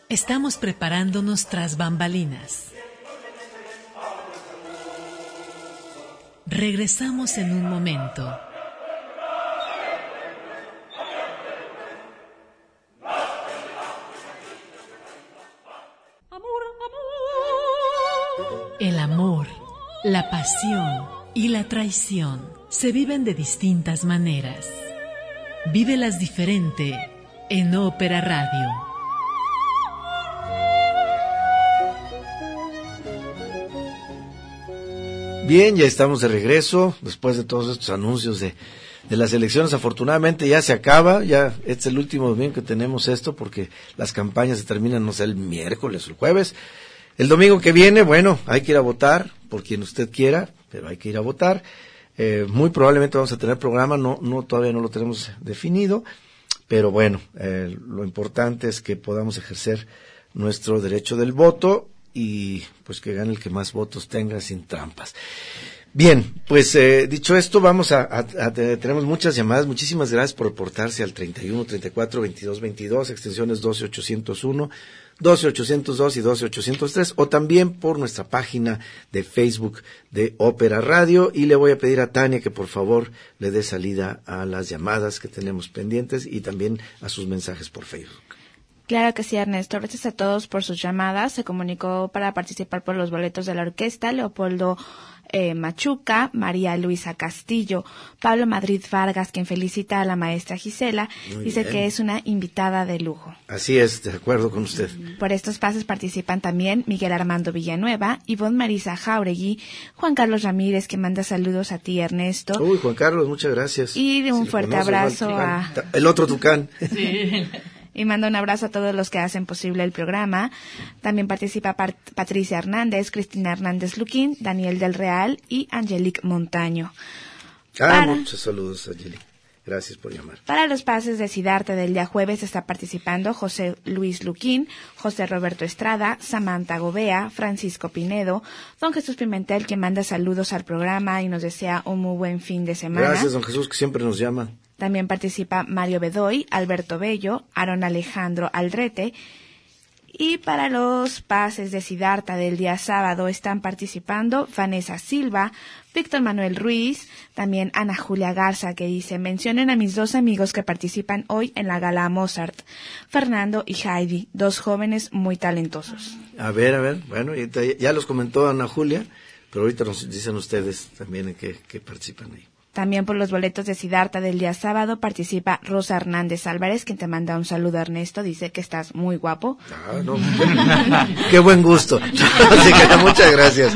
Estamos preparándonos tras bambalinas. Regresamos en un momento. El amor, la pasión y la traición se viven de distintas maneras. Vívelas diferente en Ópera Radio. Bien, ya estamos de regreso después de todos estos anuncios de las elecciones. Afortunadamente ya se acaba, ya este es el último domingo que tenemos esto porque las campañas se terminan, no sé, el miércoles o el jueves. El domingo que viene, bueno, hay que ir a votar por quien usted quiera, pero hay que ir a votar. Muy probablemente vamos a tener programa, todavía no lo tenemos definido, pero bueno, lo importante es que podamos ejercer nuestro derecho del voto y pues que gane el que más votos tenga sin trampas. Bien, pues dicho esto, vamos tenemos muchas llamadas. Muchísimas gracias por reportarse al 31 34 22 22, extensiones 12801, 12802 y 12803, o también por nuestra página de Facebook de Ópera Radio. Y le voy a pedir a Tania que por favor le dé salida a las llamadas que tenemos pendientes y también a sus mensajes por Facebook. Claro que sí, Ernesto. Gracias a todos por sus llamadas. Se comunicó para participar por los boletos de la orquesta Leopoldo Machuca, María Luisa Castillo, Pablo Madrid Vargas, quien felicita a la maestra Gisela. Muy dice bien. Que es una invitada de lujo. Así es, de acuerdo con usted. Por estos pases participan también Miguel Armando Villanueva, Ivonne Marisa Jauregui, Juan Carlos Ramírez, que manda saludos a ti, Ernesto. Uy, Juan Carlos, muchas gracias. Y un fuerte abrazo a... El otro Tucán. Sí. Y manda un abrazo a todos los que hacen posible el programa. También participa Patricia Hernández, Cristina Hernández Luquín, Daniel del Real y Angelique Montaño. Muchos saludos, Angelique. Gracias por llamar. Para los pases de Siddhartha del día jueves está participando José Luis Luquín, José Roberto Estrada, Samantha Gobea, Francisco Pinedo, don Jesús Pimentel, que manda saludos al programa y nos desea un muy buen fin de semana. Gracias, don Jesús, que siempre nos llama. También participa Mario Bedoy, Alberto Bello, Aaron Alejandro Aldrete. Y para los pases de Siddhartha del día sábado están participando Vanessa Silva, Víctor Manuel Ruiz, también Ana Julia Garza, que dice: mencionen a mis dos amigos que participan hoy en la gala Mozart, Fernando y Heidi, dos jóvenes muy talentosos. A ver, bueno, ya los comentó Ana Julia, pero ahorita nos dicen ustedes también en que participan ahí. También por los boletos de Siddhartha del día sábado participa Rosa Hernández Álvarez, quien te manda un saludo, Ernesto. Dice que estás muy guapo. No, qué buen gusto. Así que muchas gracias.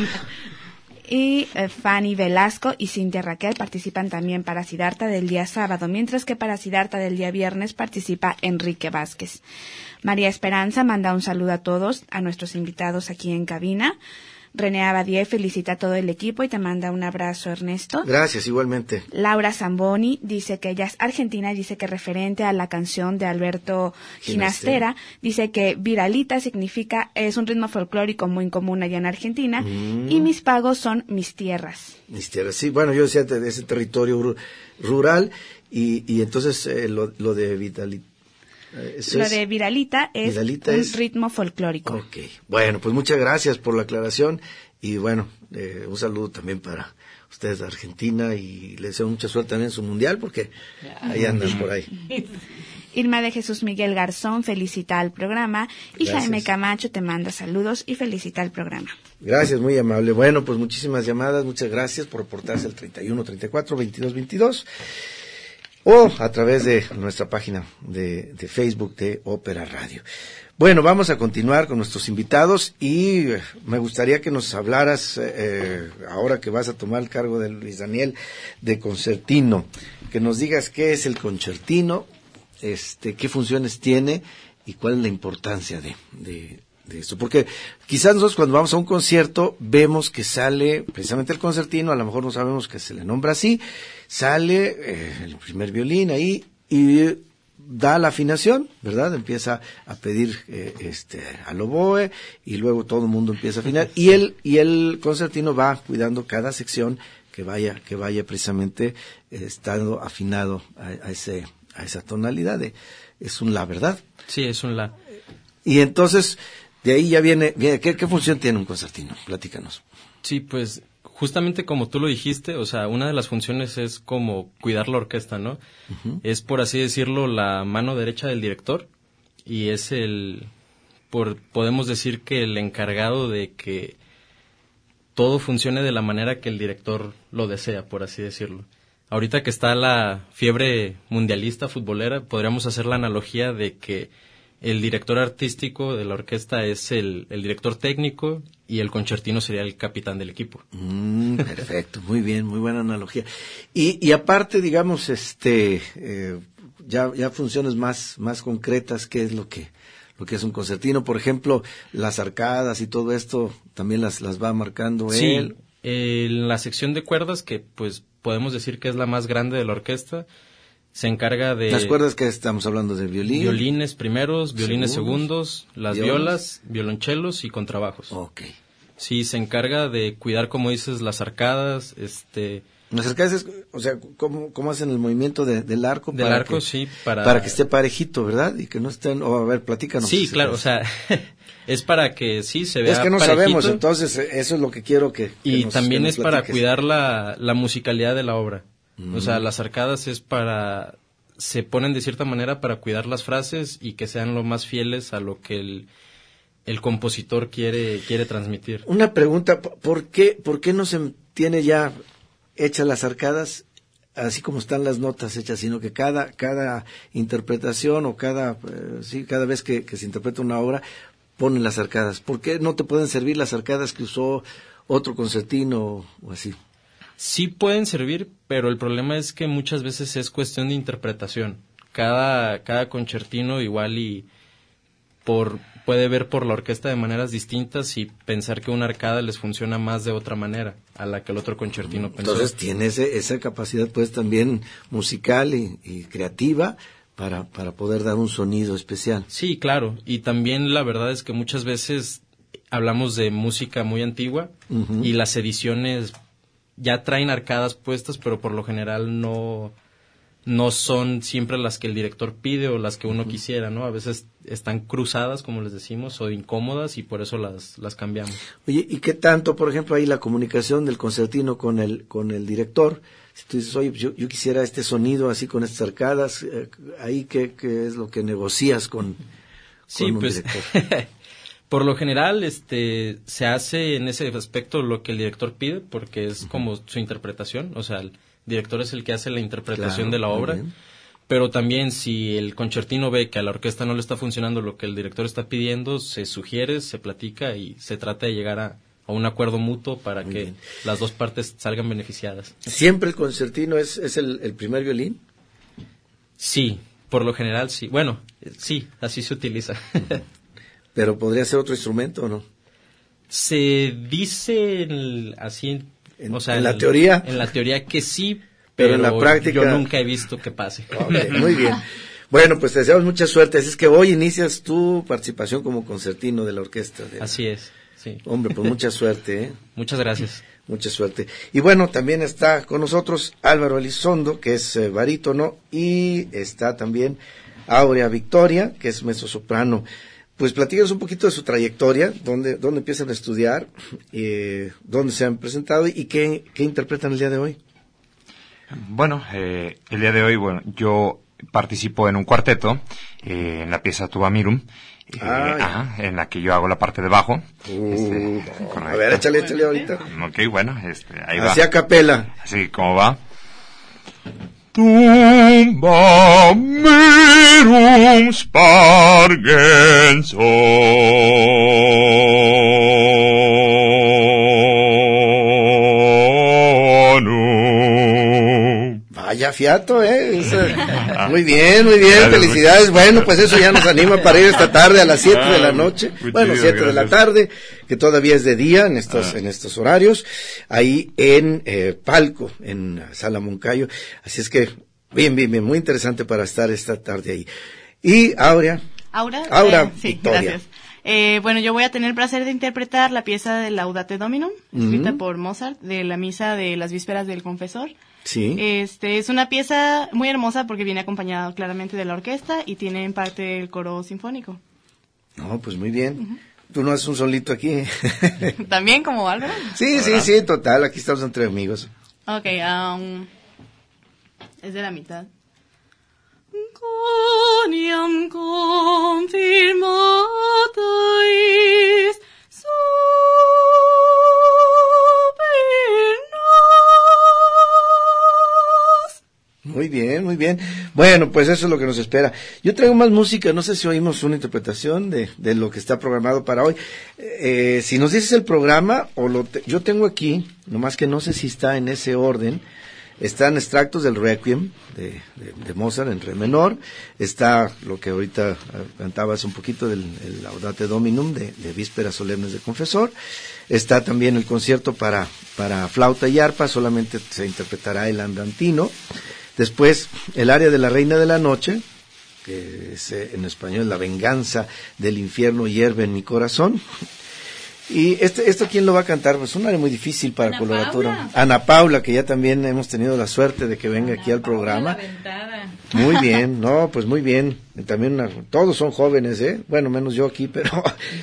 Y Fanny Velasco y Cintia Raquel participan también para Siddhartha del día sábado, mientras que para Siddhartha del día viernes participa Enrique Vázquez. María Esperanza manda un saludo a todos, a nuestros invitados aquí en cabina. René Abadie felicita a todo el equipo y te manda un abrazo, Ernesto. Gracias, igualmente. Laura Zamboni dice que ella es argentina y dice que referente a la canción de Alberto Ginastera, dice que viralita es un ritmo folclórico muy común allá en Argentina y mis pagos son mis tierras. Mis tierras, sí, bueno, yo decía de ese territorio rural y entonces lo de Vitalita. Lo de Viralita es un ritmo folclórico. Ok, bueno, pues muchas gracias por la aclaración y bueno, un saludo también para ustedes de Argentina y les deseo mucha suerte también en su mundial porque ahí andan por ahí. Irma de Jesús Miguel Garzón felicita al programa y Gracias. Jaime Camacho te manda saludos y felicita al programa. Gracias, muy amable. Bueno, pues muchísimas llamadas, muchas gracias por reportarse al 31 34 22 22. O a través de nuestra página de Facebook de Ópera Radio. Bueno, vamos a continuar con nuestros invitados y me gustaría que nos hablaras, ahora que vas a tomar el cargo de Luis Daniel, de concertino, que nos digas qué es el concertino, qué funciones tiene y cuál es la importancia de esto. Porque quizás nosotros cuando vamos a un concierto vemos que sale precisamente el concertino, a lo mejor no sabemos que se le nombra así, sale el primer violín ahí y da la afinación, ¿verdad? Empieza a pedir al oboe y luego todo el mundo empieza a afinar y el concertino va cuidando cada sección que vaya precisamente estando afinado a esa tonalidad. Es un la, ¿verdad? Sí, es un la. Y entonces, de ahí ya viene ¿qué función tiene un concertino? Platícanos. Sí, pues justamente como tú lo dijiste, o sea, una de las funciones es como cuidar la orquesta, ¿no? Uh-huh. Es, por así decirlo, la mano derecha del director y es podemos decir que el encargado de que todo funcione de la manera que el director lo desea, por así decirlo. Ahorita que está la fiebre mundialista futbolera, podríamos hacer la analogía de que el director artístico de la orquesta es el director técnico y el concertino sería el capitán del equipo. Perfecto, muy bien, muy buena analogía. Y aparte, digamos, ya funciones más concretas, ¿qué es lo que es un concertino? Por ejemplo, las arcadas y todo esto, ¿también las va marcando él? Sí, en la sección de cuerdas, que pues podemos decir que es la más grande de la orquesta, se encarga de... Las cuerdas que estamos hablando de violín. Violines primeros, violines segundos, las violas, violonchelos y contrabajos. Ok. Sí, se encarga de cuidar, como dices, las arcadas, Las arcadas es, o sea, ¿cómo hacen el movimiento del arco? Del arco, sí. Para que esté parejito, ¿verdad? Y que no estén... a ver, platícanos. Sí, claro, o sea... es para que sí se vea. Es que no parejito. Sabemos, entonces eso es lo que quiero que y nos, también que es para cuidar la musicalidad de la obra. O sea, las arcadas se ponen de cierta manera para cuidar las frases y que sean lo más fieles a lo que el compositor quiere transmitir. Una pregunta, ¿por qué no se tiene ya hechas las arcadas así como están las notas hechas, sino que cada interpretación o cada vez que se interpreta una obra ponen las arcadas? ¿Por qué no te pueden servir las arcadas que usó otro concertino o así? Sí pueden servir, pero el problema es que muchas veces es cuestión de interpretación. Cada concertino igual puede ver por la orquesta de maneras distintas y pensar que una arcada les funciona más de otra manera a la que el otro concertino pensó. Entonces tiene esa capacidad pues también musical y creativa para poder dar un sonido especial. Sí, claro, y también la verdad es que muchas veces hablamos de música muy antigua y las ediciones ya traen arcadas puestas, pero por lo general no son siempre las que el director pide o las que uno quisiera, ¿no? A veces están cruzadas, como les decimos, o incómodas y por eso las cambiamos. Oye, ¿y qué tanto, por ejemplo, ahí la comunicación del concertino con el director? Si tú dices, oye, yo quisiera este sonido así con estas arcadas, ahí ¿qué es lo que negocias con un director? Por lo general, se hace en ese aspecto lo que el director pide, porque es como su interpretación, o sea, el director es el que hace la interpretación de la obra, pero también si el concertino ve que a la orquesta no le está funcionando lo que el director está pidiendo, se sugiere, se platica y se trata de llegar a un acuerdo mutuo para que las dos partes salgan beneficiadas. ¿Siempre el concertino es el primer violín? Sí, por lo general sí. Bueno, sí, así se utiliza. ¿Pero podría ser otro instrumento o no? Se dice así, o sea, en la teoría. En la teoría que sí, pero en la práctica yo nunca he visto que pase. Okay, muy bien. Bueno, pues te deseamos mucha suerte. Así es que hoy inicias tu participación como concertino de la orquesta. Así es, sí. Hombre, pues mucha suerte, ¿eh? Muchas gracias. Mucha suerte. Y bueno, también está con nosotros Álvaro Elizondo, que es barítono, y está también Áurea Victoria, que es mezzosoprano. Pues platícanos un poquito de su trayectoria, dónde empiezan a estudiar, dónde se han presentado y qué interpretan el día de hoy. Bueno, el día de hoy, yo participo en un cuarteto, en la pieza Tuba Mirum, en la que yo hago la parte de bajo. A ver, échale ahorita. Ok, bueno, ahí va. Así a capela. Así como va. Tumba mirum spargenso. Vaya fiato, Muy bien, felicidades. Bueno, pues eso ya nos anima para ir esta tarde a las 7 de la noche. Bueno, 7 de la tarde, que todavía es de día en estos horarios, ahí en Palco, en Sala Moncayo. Así es que, bien, muy interesante para estar esta tarde ahí. Y Áurea. Sí, Victoria. Gracias. Bueno, yo voy a tener el placer de interpretar la pieza de Laudate Dominum, escrita por Mozart, de la misa de las vísperas del confesor. Sí. Es una pieza muy hermosa porque viene acompañada claramente de la orquesta y tiene en parte el coro sinfónico. No, pues muy bien. Tú no haces un solito aquí. ¿También como Álvaro? Sí, total, aquí estamos entre amigos. Ok, es de la mitad. Coniam confirmatis Muy bien, muy bien. Bueno, pues eso es lo que nos espera. Yo traigo más música, no sé si oímos una interpretación de lo que está programado para hoy. Si nos dices el programa, yo tengo aquí, nomás que no sé si está en ese orden, están extractos del Requiem de Mozart en re menor, está lo que ahorita cantabas un poquito del el Laudate Dominum de Vísperas Solemnes de Confesor, está también el concierto para flauta y arpa, solamente se interpretará el andantino. Después, el aria de la Reina de la Noche, que es en español La venganza del infierno hierve en mi corazón. Y esto ¿quién lo va a cantar? Pues un área muy difícil para coloratura. Ana Paula, que ya también hemos tenido la suerte de que venga aquí al programa. Muy bien, no, pues muy bien. También todos son jóvenes, bueno, menos yo aquí, pero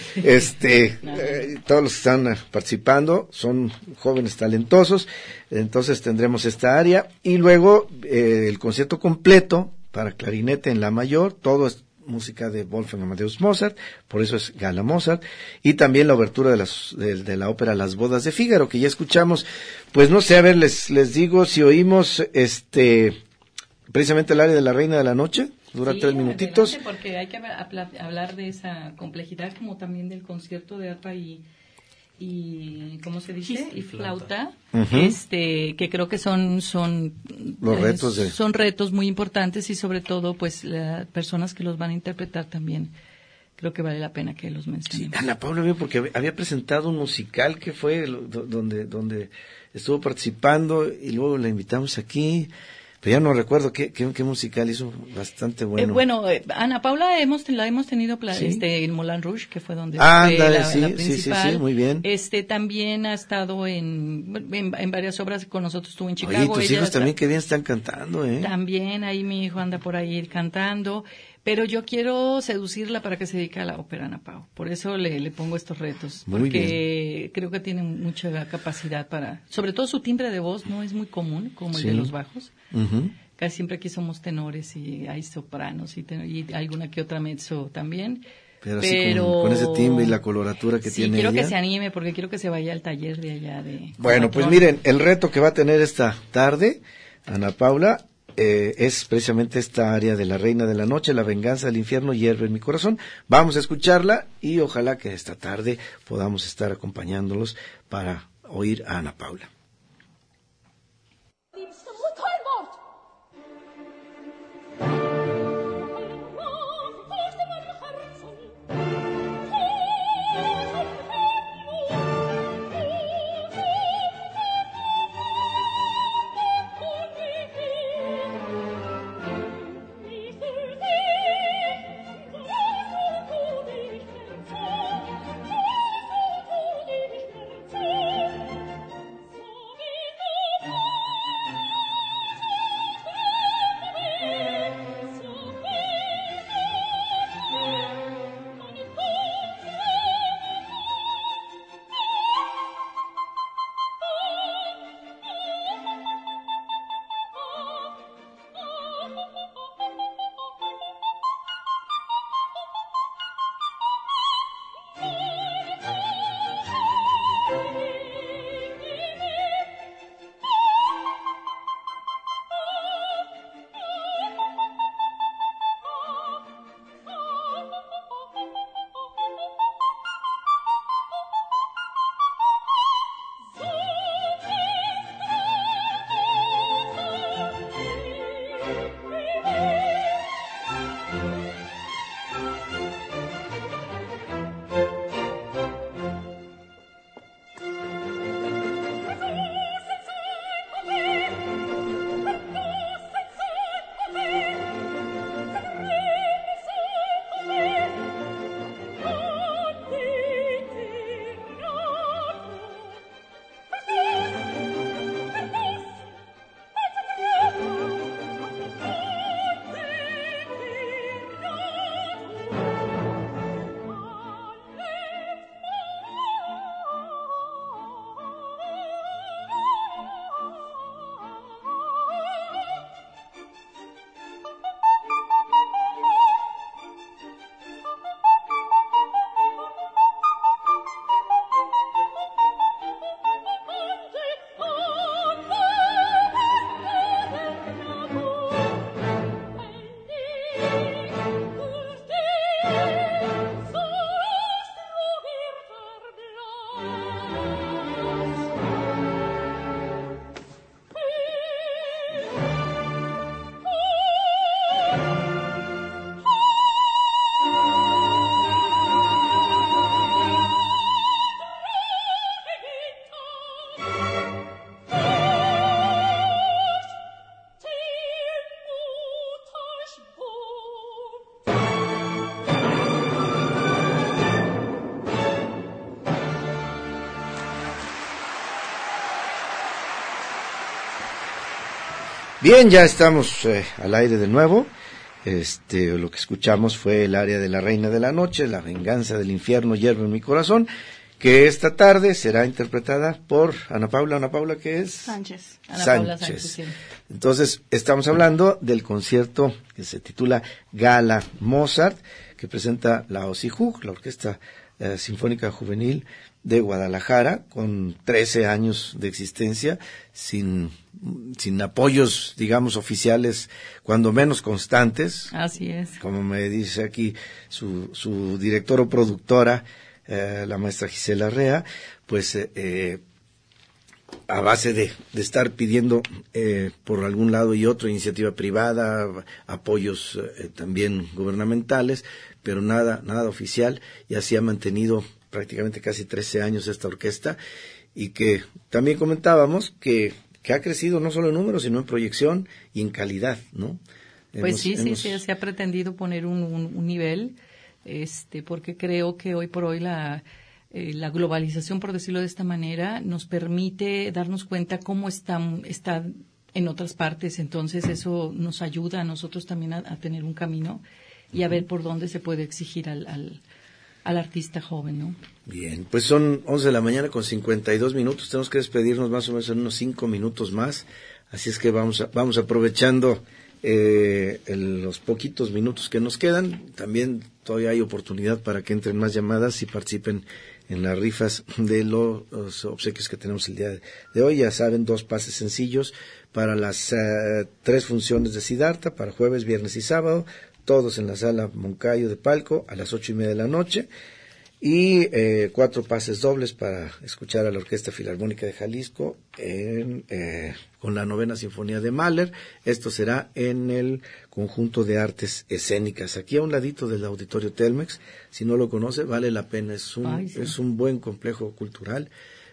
todos los que están participando son jóvenes talentosos. Entonces tendremos esta área y luego el concierto completo para clarinete en la mayor, todo es música de Wolfgang Amadeus Mozart, por eso es Gala Mozart, y también la obertura de la ópera Las Bodas de Fígaro, que ya escuchamos. Pues no sé, a ver, les digo, si oímos precisamente el aria de la Reina de la Noche, dura 3 minutitos. Porque hay que hablar de esa complejidad, como también del concierto de arpa y ¿cómo se dice? Y flauta, que creo que son los retos son retos muy importantes y sobre todo pues las personas que los van a interpretar también creo que vale la pena que los mencionemos. Sí, Ana Paula, porque había presentado un musical que fue donde estuvo participando y luego la invitamos aquí. Pero ya no recuerdo qué musical hizo, bastante bueno. Ana Paula la hemos tenido en Moulin Rouge, que fue donde fue la principal. Sí, muy bien. También ha estado en varias obras con nosotros, estuvo en Chicago. Oye, tus hijos también qué bien están cantando, También, ahí mi hijo anda por ahí cantando. Pero yo quiero seducirla para que se dedique a la ópera, Ana Pau. Por eso le pongo estos retos. Porque creo que tiene mucha capacidad sobre todo su timbre de voz no es muy común, como el de los bajos. Casi siempre aquí somos tenores y hay sopranos y alguna que otra mezzo también. Pero así con ese timbre y la coloratura que tiene ella. Sí, quiero que se anime porque quiero que se vaya al taller de allá. Bueno, pues miren, el reto que va a tener esta tarde, Ana Paula, es precisamente esta área de la Reina de la Noche, La venganza del infierno hierve en mi corazón. Vamos a escucharla y ojalá que esta tarde podamos estar acompañándolos para oír a Ana Paula. Bien, ya estamos al aire de nuevo. Lo que escuchamos fue el aria de la Reina de la Noche, La venganza del infierno hierve en mi corazón, que esta tarde será interpretada por Ana Paula, ¿qué es? Sánchez. Ana Paula Sánchez, sí. Entonces, estamos hablando del concierto que se titula Gala Mozart, que presenta la OSIJUG, la Orquesta Sinfónica Juvenil de Guadalajara, con 13 años de existencia, sin apoyos, digamos, oficiales, cuando menos constantes. Así es. Como me dice aquí su directora o productora, la maestra Gisela Rea, pues a base de estar pidiendo por algún lado y otro iniciativa privada, apoyos también gubernamentales, pero nada oficial, y así ha mantenido prácticamente casi 13 años esta orquesta, y que también comentábamos que ha crecido no solo en números, sino en proyección y en calidad, ¿no? Pues sí, se ha pretendido poner un nivel, porque creo que hoy por hoy la globalización, por decirlo de esta manera, nos permite darnos cuenta cómo está en otras partes. Entonces eso nos ayuda a nosotros también a tener un camino y a ver por dónde se puede exigir al artista joven, ¿no? Bien, pues son 11 de la mañana con 52 minutos. Tenemos que despedirnos más o menos en unos 5 minutos más. Así es que vamos aprovechando los poquitos minutos que nos quedan. También todavía hay oportunidad para que entren más llamadas y participen en las rifas de los obsequios que tenemos el día de hoy. Ya saben, 2 pases sencillos para las 3 funciones de Siddhartha, para jueves, viernes y sábado, todos en la sala Moncayo de Palco a las 8:30 de la noche, y 4 pases dobles para escuchar a la Orquesta Filarmónica de Jalisco con la 9ª Sinfonía de Mahler. Esto será en el Conjunto de Artes Escénicas, aquí a un ladito del Auditorio Telmex. Si no lo conoce, vale la pena. Es un buen complejo cultural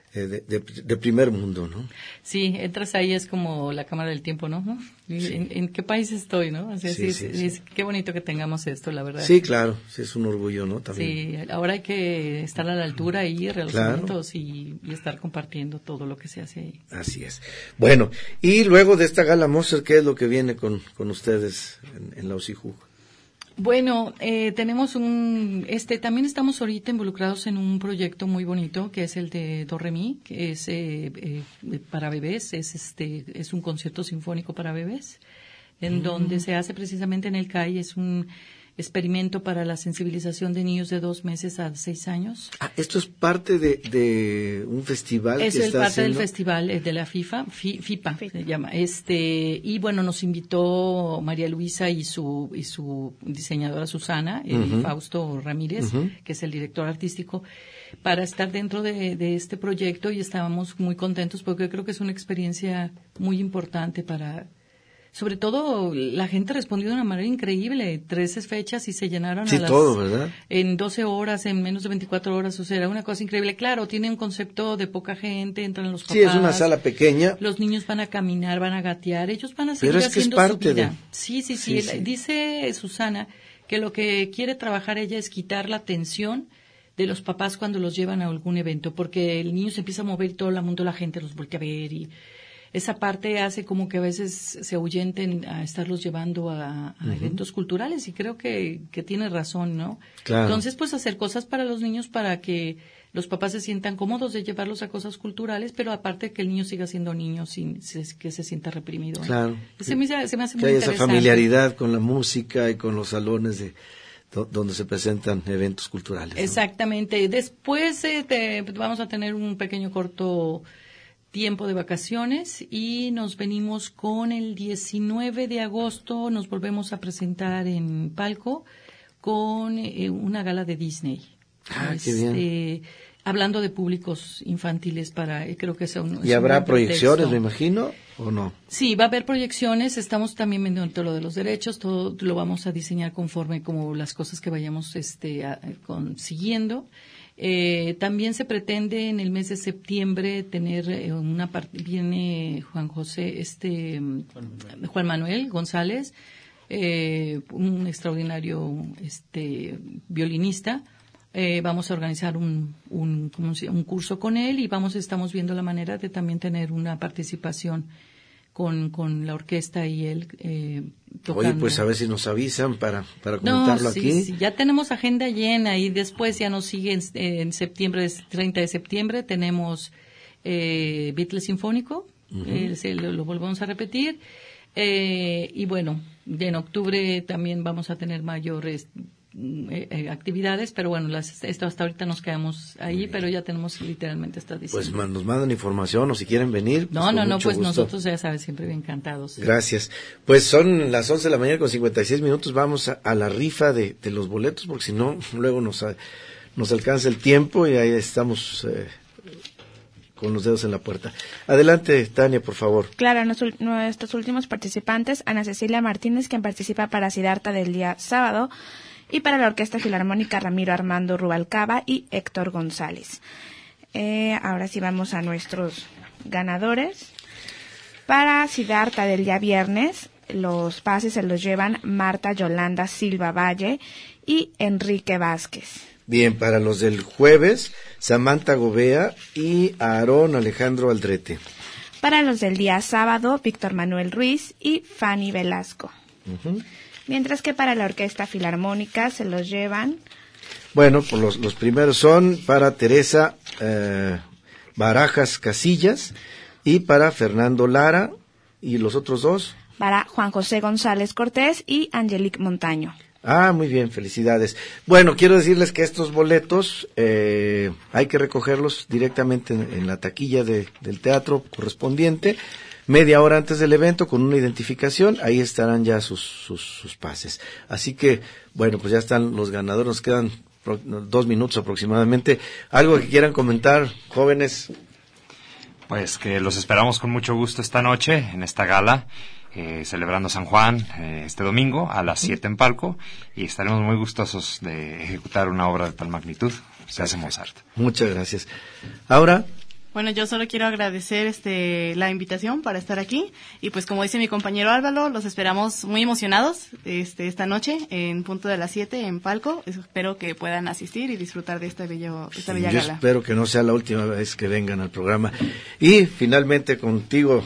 de primer mundo, ¿no? Sí, entras ahí, es como la cámara del tiempo, ¿no? Sí. ¿En qué país estoy, no? O sea, sí. Qué bonito que tengamos esto, la verdad. Sí, claro, sí, es un orgullo, ¿no? También. Sí, ahora hay que estar a la altura y ir a los eventos y estar compartiendo todo lo que se hace ahí. Así es. Bueno, y luego de esta Gala Mozart, ¿qué es lo que viene con ustedes en la OSIJUG? Bueno, tenemos también estamos ahorita involucrados en un proyecto muy bonito que es el de Do Re Mi, que es para bebés, es un concierto sinfónico para bebés, en donde se hace precisamente en el CAI, es un experimento para la sensibilización de niños de 2 meses a 6 años. Esto es parte de un festival que está haciendo. Es parte del festival de la FIPA se llama. Y bueno, nos invitó María Luisa y su diseñadora Susana, Fausto Ramírez, que es el director artístico, para estar dentro de este proyecto, y estábamos muy contentos porque creo que es una experiencia muy importante sobre todo, la gente respondió de una manera increíble. 13 fechas y se llenaron ¿verdad? En 12 horas, en menos de 24 horas. O sea, era una cosa increíble. Claro, tiene un concepto de poca gente, entran los papás. Sí, es una sala pequeña. Los niños van a caminar, van a gatear, ellos van a seguir haciendo su vida. Sí. Dice Susana que lo que quiere trabajar ella es quitar la tensión de los papás cuando los llevan a algún evento, porque el niño se empieza a mover y todo el mundo, la gente los voltea a ver, y esa parte hace como que a veces se ahuyenten a estarlos llevando a eventos culturales, y creo que tiene razón, ¿no? Claro. Entonces, pues hacer cosas para los niños para que los papás se sientan cómodos de llevarlos a cosas culturales, pero aparte que el niño siga siendo niño sin que se sienta reprimido, ¿no? Claro. Se me hace muy interesante. Que hay esa familiaridad con la música y con los salones donde se presentan eventos culturales, ¿no? Exactamente. Después vamos a tener un pequeño corto tiempo de vacaciones y nos venimos con el 19 de agosto, nos volvemos a presentar en Palco con una gala de Disney. Qué bien. Hablando de públicos infantiles creo que son... ¿Y habrá proyecciones, me imagino, o no? Sí, va a haber proyecciones, estamos también viendo todo lo de los derechos, todo lo vamos a diseñar conforme como las cosas que vayamos consiguiendo. También se pretende en el mes de septiembre tener viene Juan Manuel González, un extraordinario violinista. Vamos a organizar un curso con él y estamos viendo la manera de también tener una participación con la orquesta y él tocando. Oye, pues a ver si nos avisan para comentarlo aquí. Sí, ya tenemos agenda llena y después ya nos sigue en septiembre, 30 de septiembre, tenemos Beatles Sinfónico, lo volvemos a repetir. Y bueno, en octubre también vamos a tener mayores actividades, pero bueno, hasta ahorita nos quedamos ahí, pero ya tenemos literalmente esta Pues nos mandan información o si quieren venir. Pues pues gusto. Nosotros ya sabes, siempre bien encantados. Gracias. Pues son las 11 de la mañana con 56 minutos, vamos a la rifa de los boletos, porque si no, luego nos alcanza el tiempo y ahí estamos con los dedos en la puerta. Adelante, Tania, por favor. Claro, nuestros últimos participantes, Ana Cecilia Martínez, quien participa para Siddhartha del día sábado, y para la Orquesta Filarmónica Ramiro Armando Rubalcaba y Héctor González. Ahora sí vamos a nuestros ganadores. Para Siddhartha del día viernes, los pases se los llevan Marta Yolanda Silva Valle y Enrique Vázquez. Bien, para los del jueves, Samantha Gobea y Aarón Alejandro Aldrete. Para los del día sábado, Víctor Manuel Ruiz y Fanny Velasco. Mientras que para la Orquesta Filarmónica se los llevan... Bueno, pues los primeros son para Teresa Barajas Casillas y para Fernando Lara, y los otros dos. Para Juan José González Cortés y Angelique Montaño. Ah, muy bien, felicidades. Bueno, quiero decirles que estos boletos hay que recogerlos directamente en la taquilla del teatro correspondiente, media hora antes del evento, con una identificación. Ahí estarán ya sus pases. Así que, bueno, pues ya están los ganadores. Nos quedan 2 minutos aproximadamente. ¿Algo que quieran comentar, jóvenes? Pues que los esperamos con mucho gusto esta noche en esta gala, celebrando San Juan este domingo a las 7 en Palco, y estaremos muy gustosos de ejecutar una obra de tal magnitud. Se hace Mozart. Muchas gracias. Ahora... Bueno, yo solo quiero agradecer la invitación para estar aquí, y pues como dice mi compañero Álvaro, los esperamos muy emocionados esta noche en punto de las 7 en Palco. Espero que puedan asistir y disfrutar de esta bella gala. Yo espero que no sea la última vez que vengan al programa. Y finalmente contigo,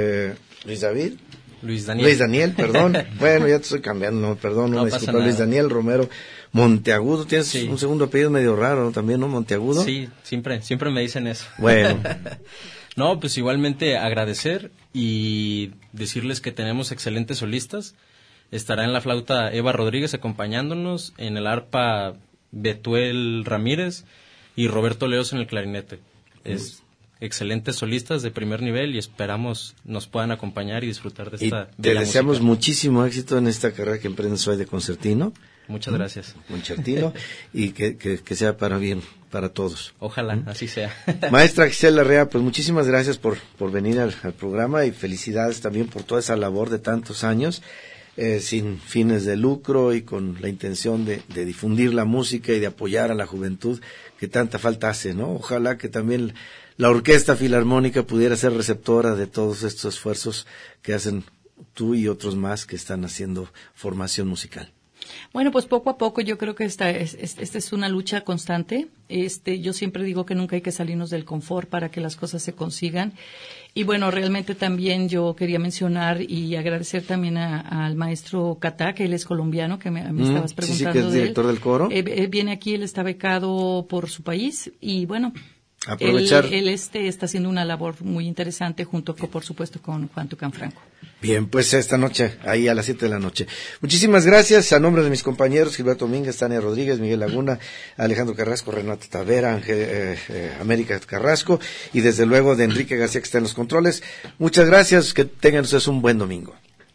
Luis Daniel, perdón. Bueno, ya te estoy cambiando, perdón, no me disculpa, Luis Daniel Romero Monteagudo. Tienes un segundo apellido medio raro también, ¿no? Monteagudo. Sí, siempre me dicen eso. Bueno. No, pues igualmente agradecer y decirles que tenemos excelentes solistas. Estará en la flauta Eva Rodríguez acompañándonos, en el arpa Betuel Ramírez y Roberto Leos en el clarinete. Es excelentes solistas de primer nivel y esperamos nos puedan acompañar y disfrutar de esta bella te deseamos música. Muchísimo éxito en esta carrera que emprendes hoy de concertino. Muchas gracias. Concertino, y que sea para bien, para todos. Ojalá, así sea. Maestra Gisela Larrea, pues muchísimas gracias por venir al programa, y felicidades también por toda esa labor de tantos años, sin fines de lucro y con la intención de difundir la música y de apoyar a la juventud que tanta falta hace, ¿no? Ojalá que también la Orquesta Filarmónica pudiera ser receptora de todos estos esfuerzos que hacen tú y otros más que están haciendo formación musical. Bueno, pues poco a poco yo creo que esta es una lucha constante. Yo siempre digo que nunca hay que salirnos del confort para que las cosas se consigan. Y bueno, realmente también yo quería mencionar y agradecer también al maestro Catá, que él es colombiano, que me estabas preguntando. Sí, que es director del coro. Viene aquí, él está becado por su país y bueno, aprovechar. Él está haciendo una labor muy interesante junto con, por supuesto, con Juan Tucán Franco. Bien, pues esta noche, ahí a las 7 de la noche. Muchísimas gracias a nombre de mis compañeros Gilberto Domínguez, Tania Rodríguez, Miguel Laguna, Alejandro Carrasco, Renata Tavera, América Carrasco, y desde luego de Enrique García, que está en los controles. Muchas gracias, que tengan ustedes un buen domingo.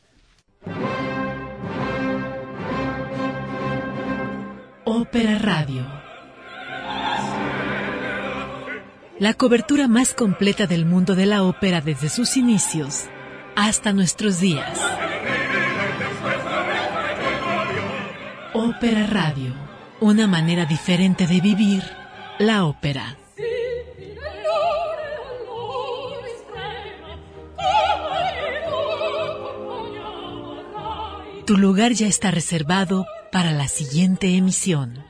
Ópera Radio. La cobertura más completa del mundo de la ópera desde sus inicios hasta nuestros días. Ópera Radio, una manera diferente de vivir la ópera. Tu lugar ya está reservado para la siguiente emisión.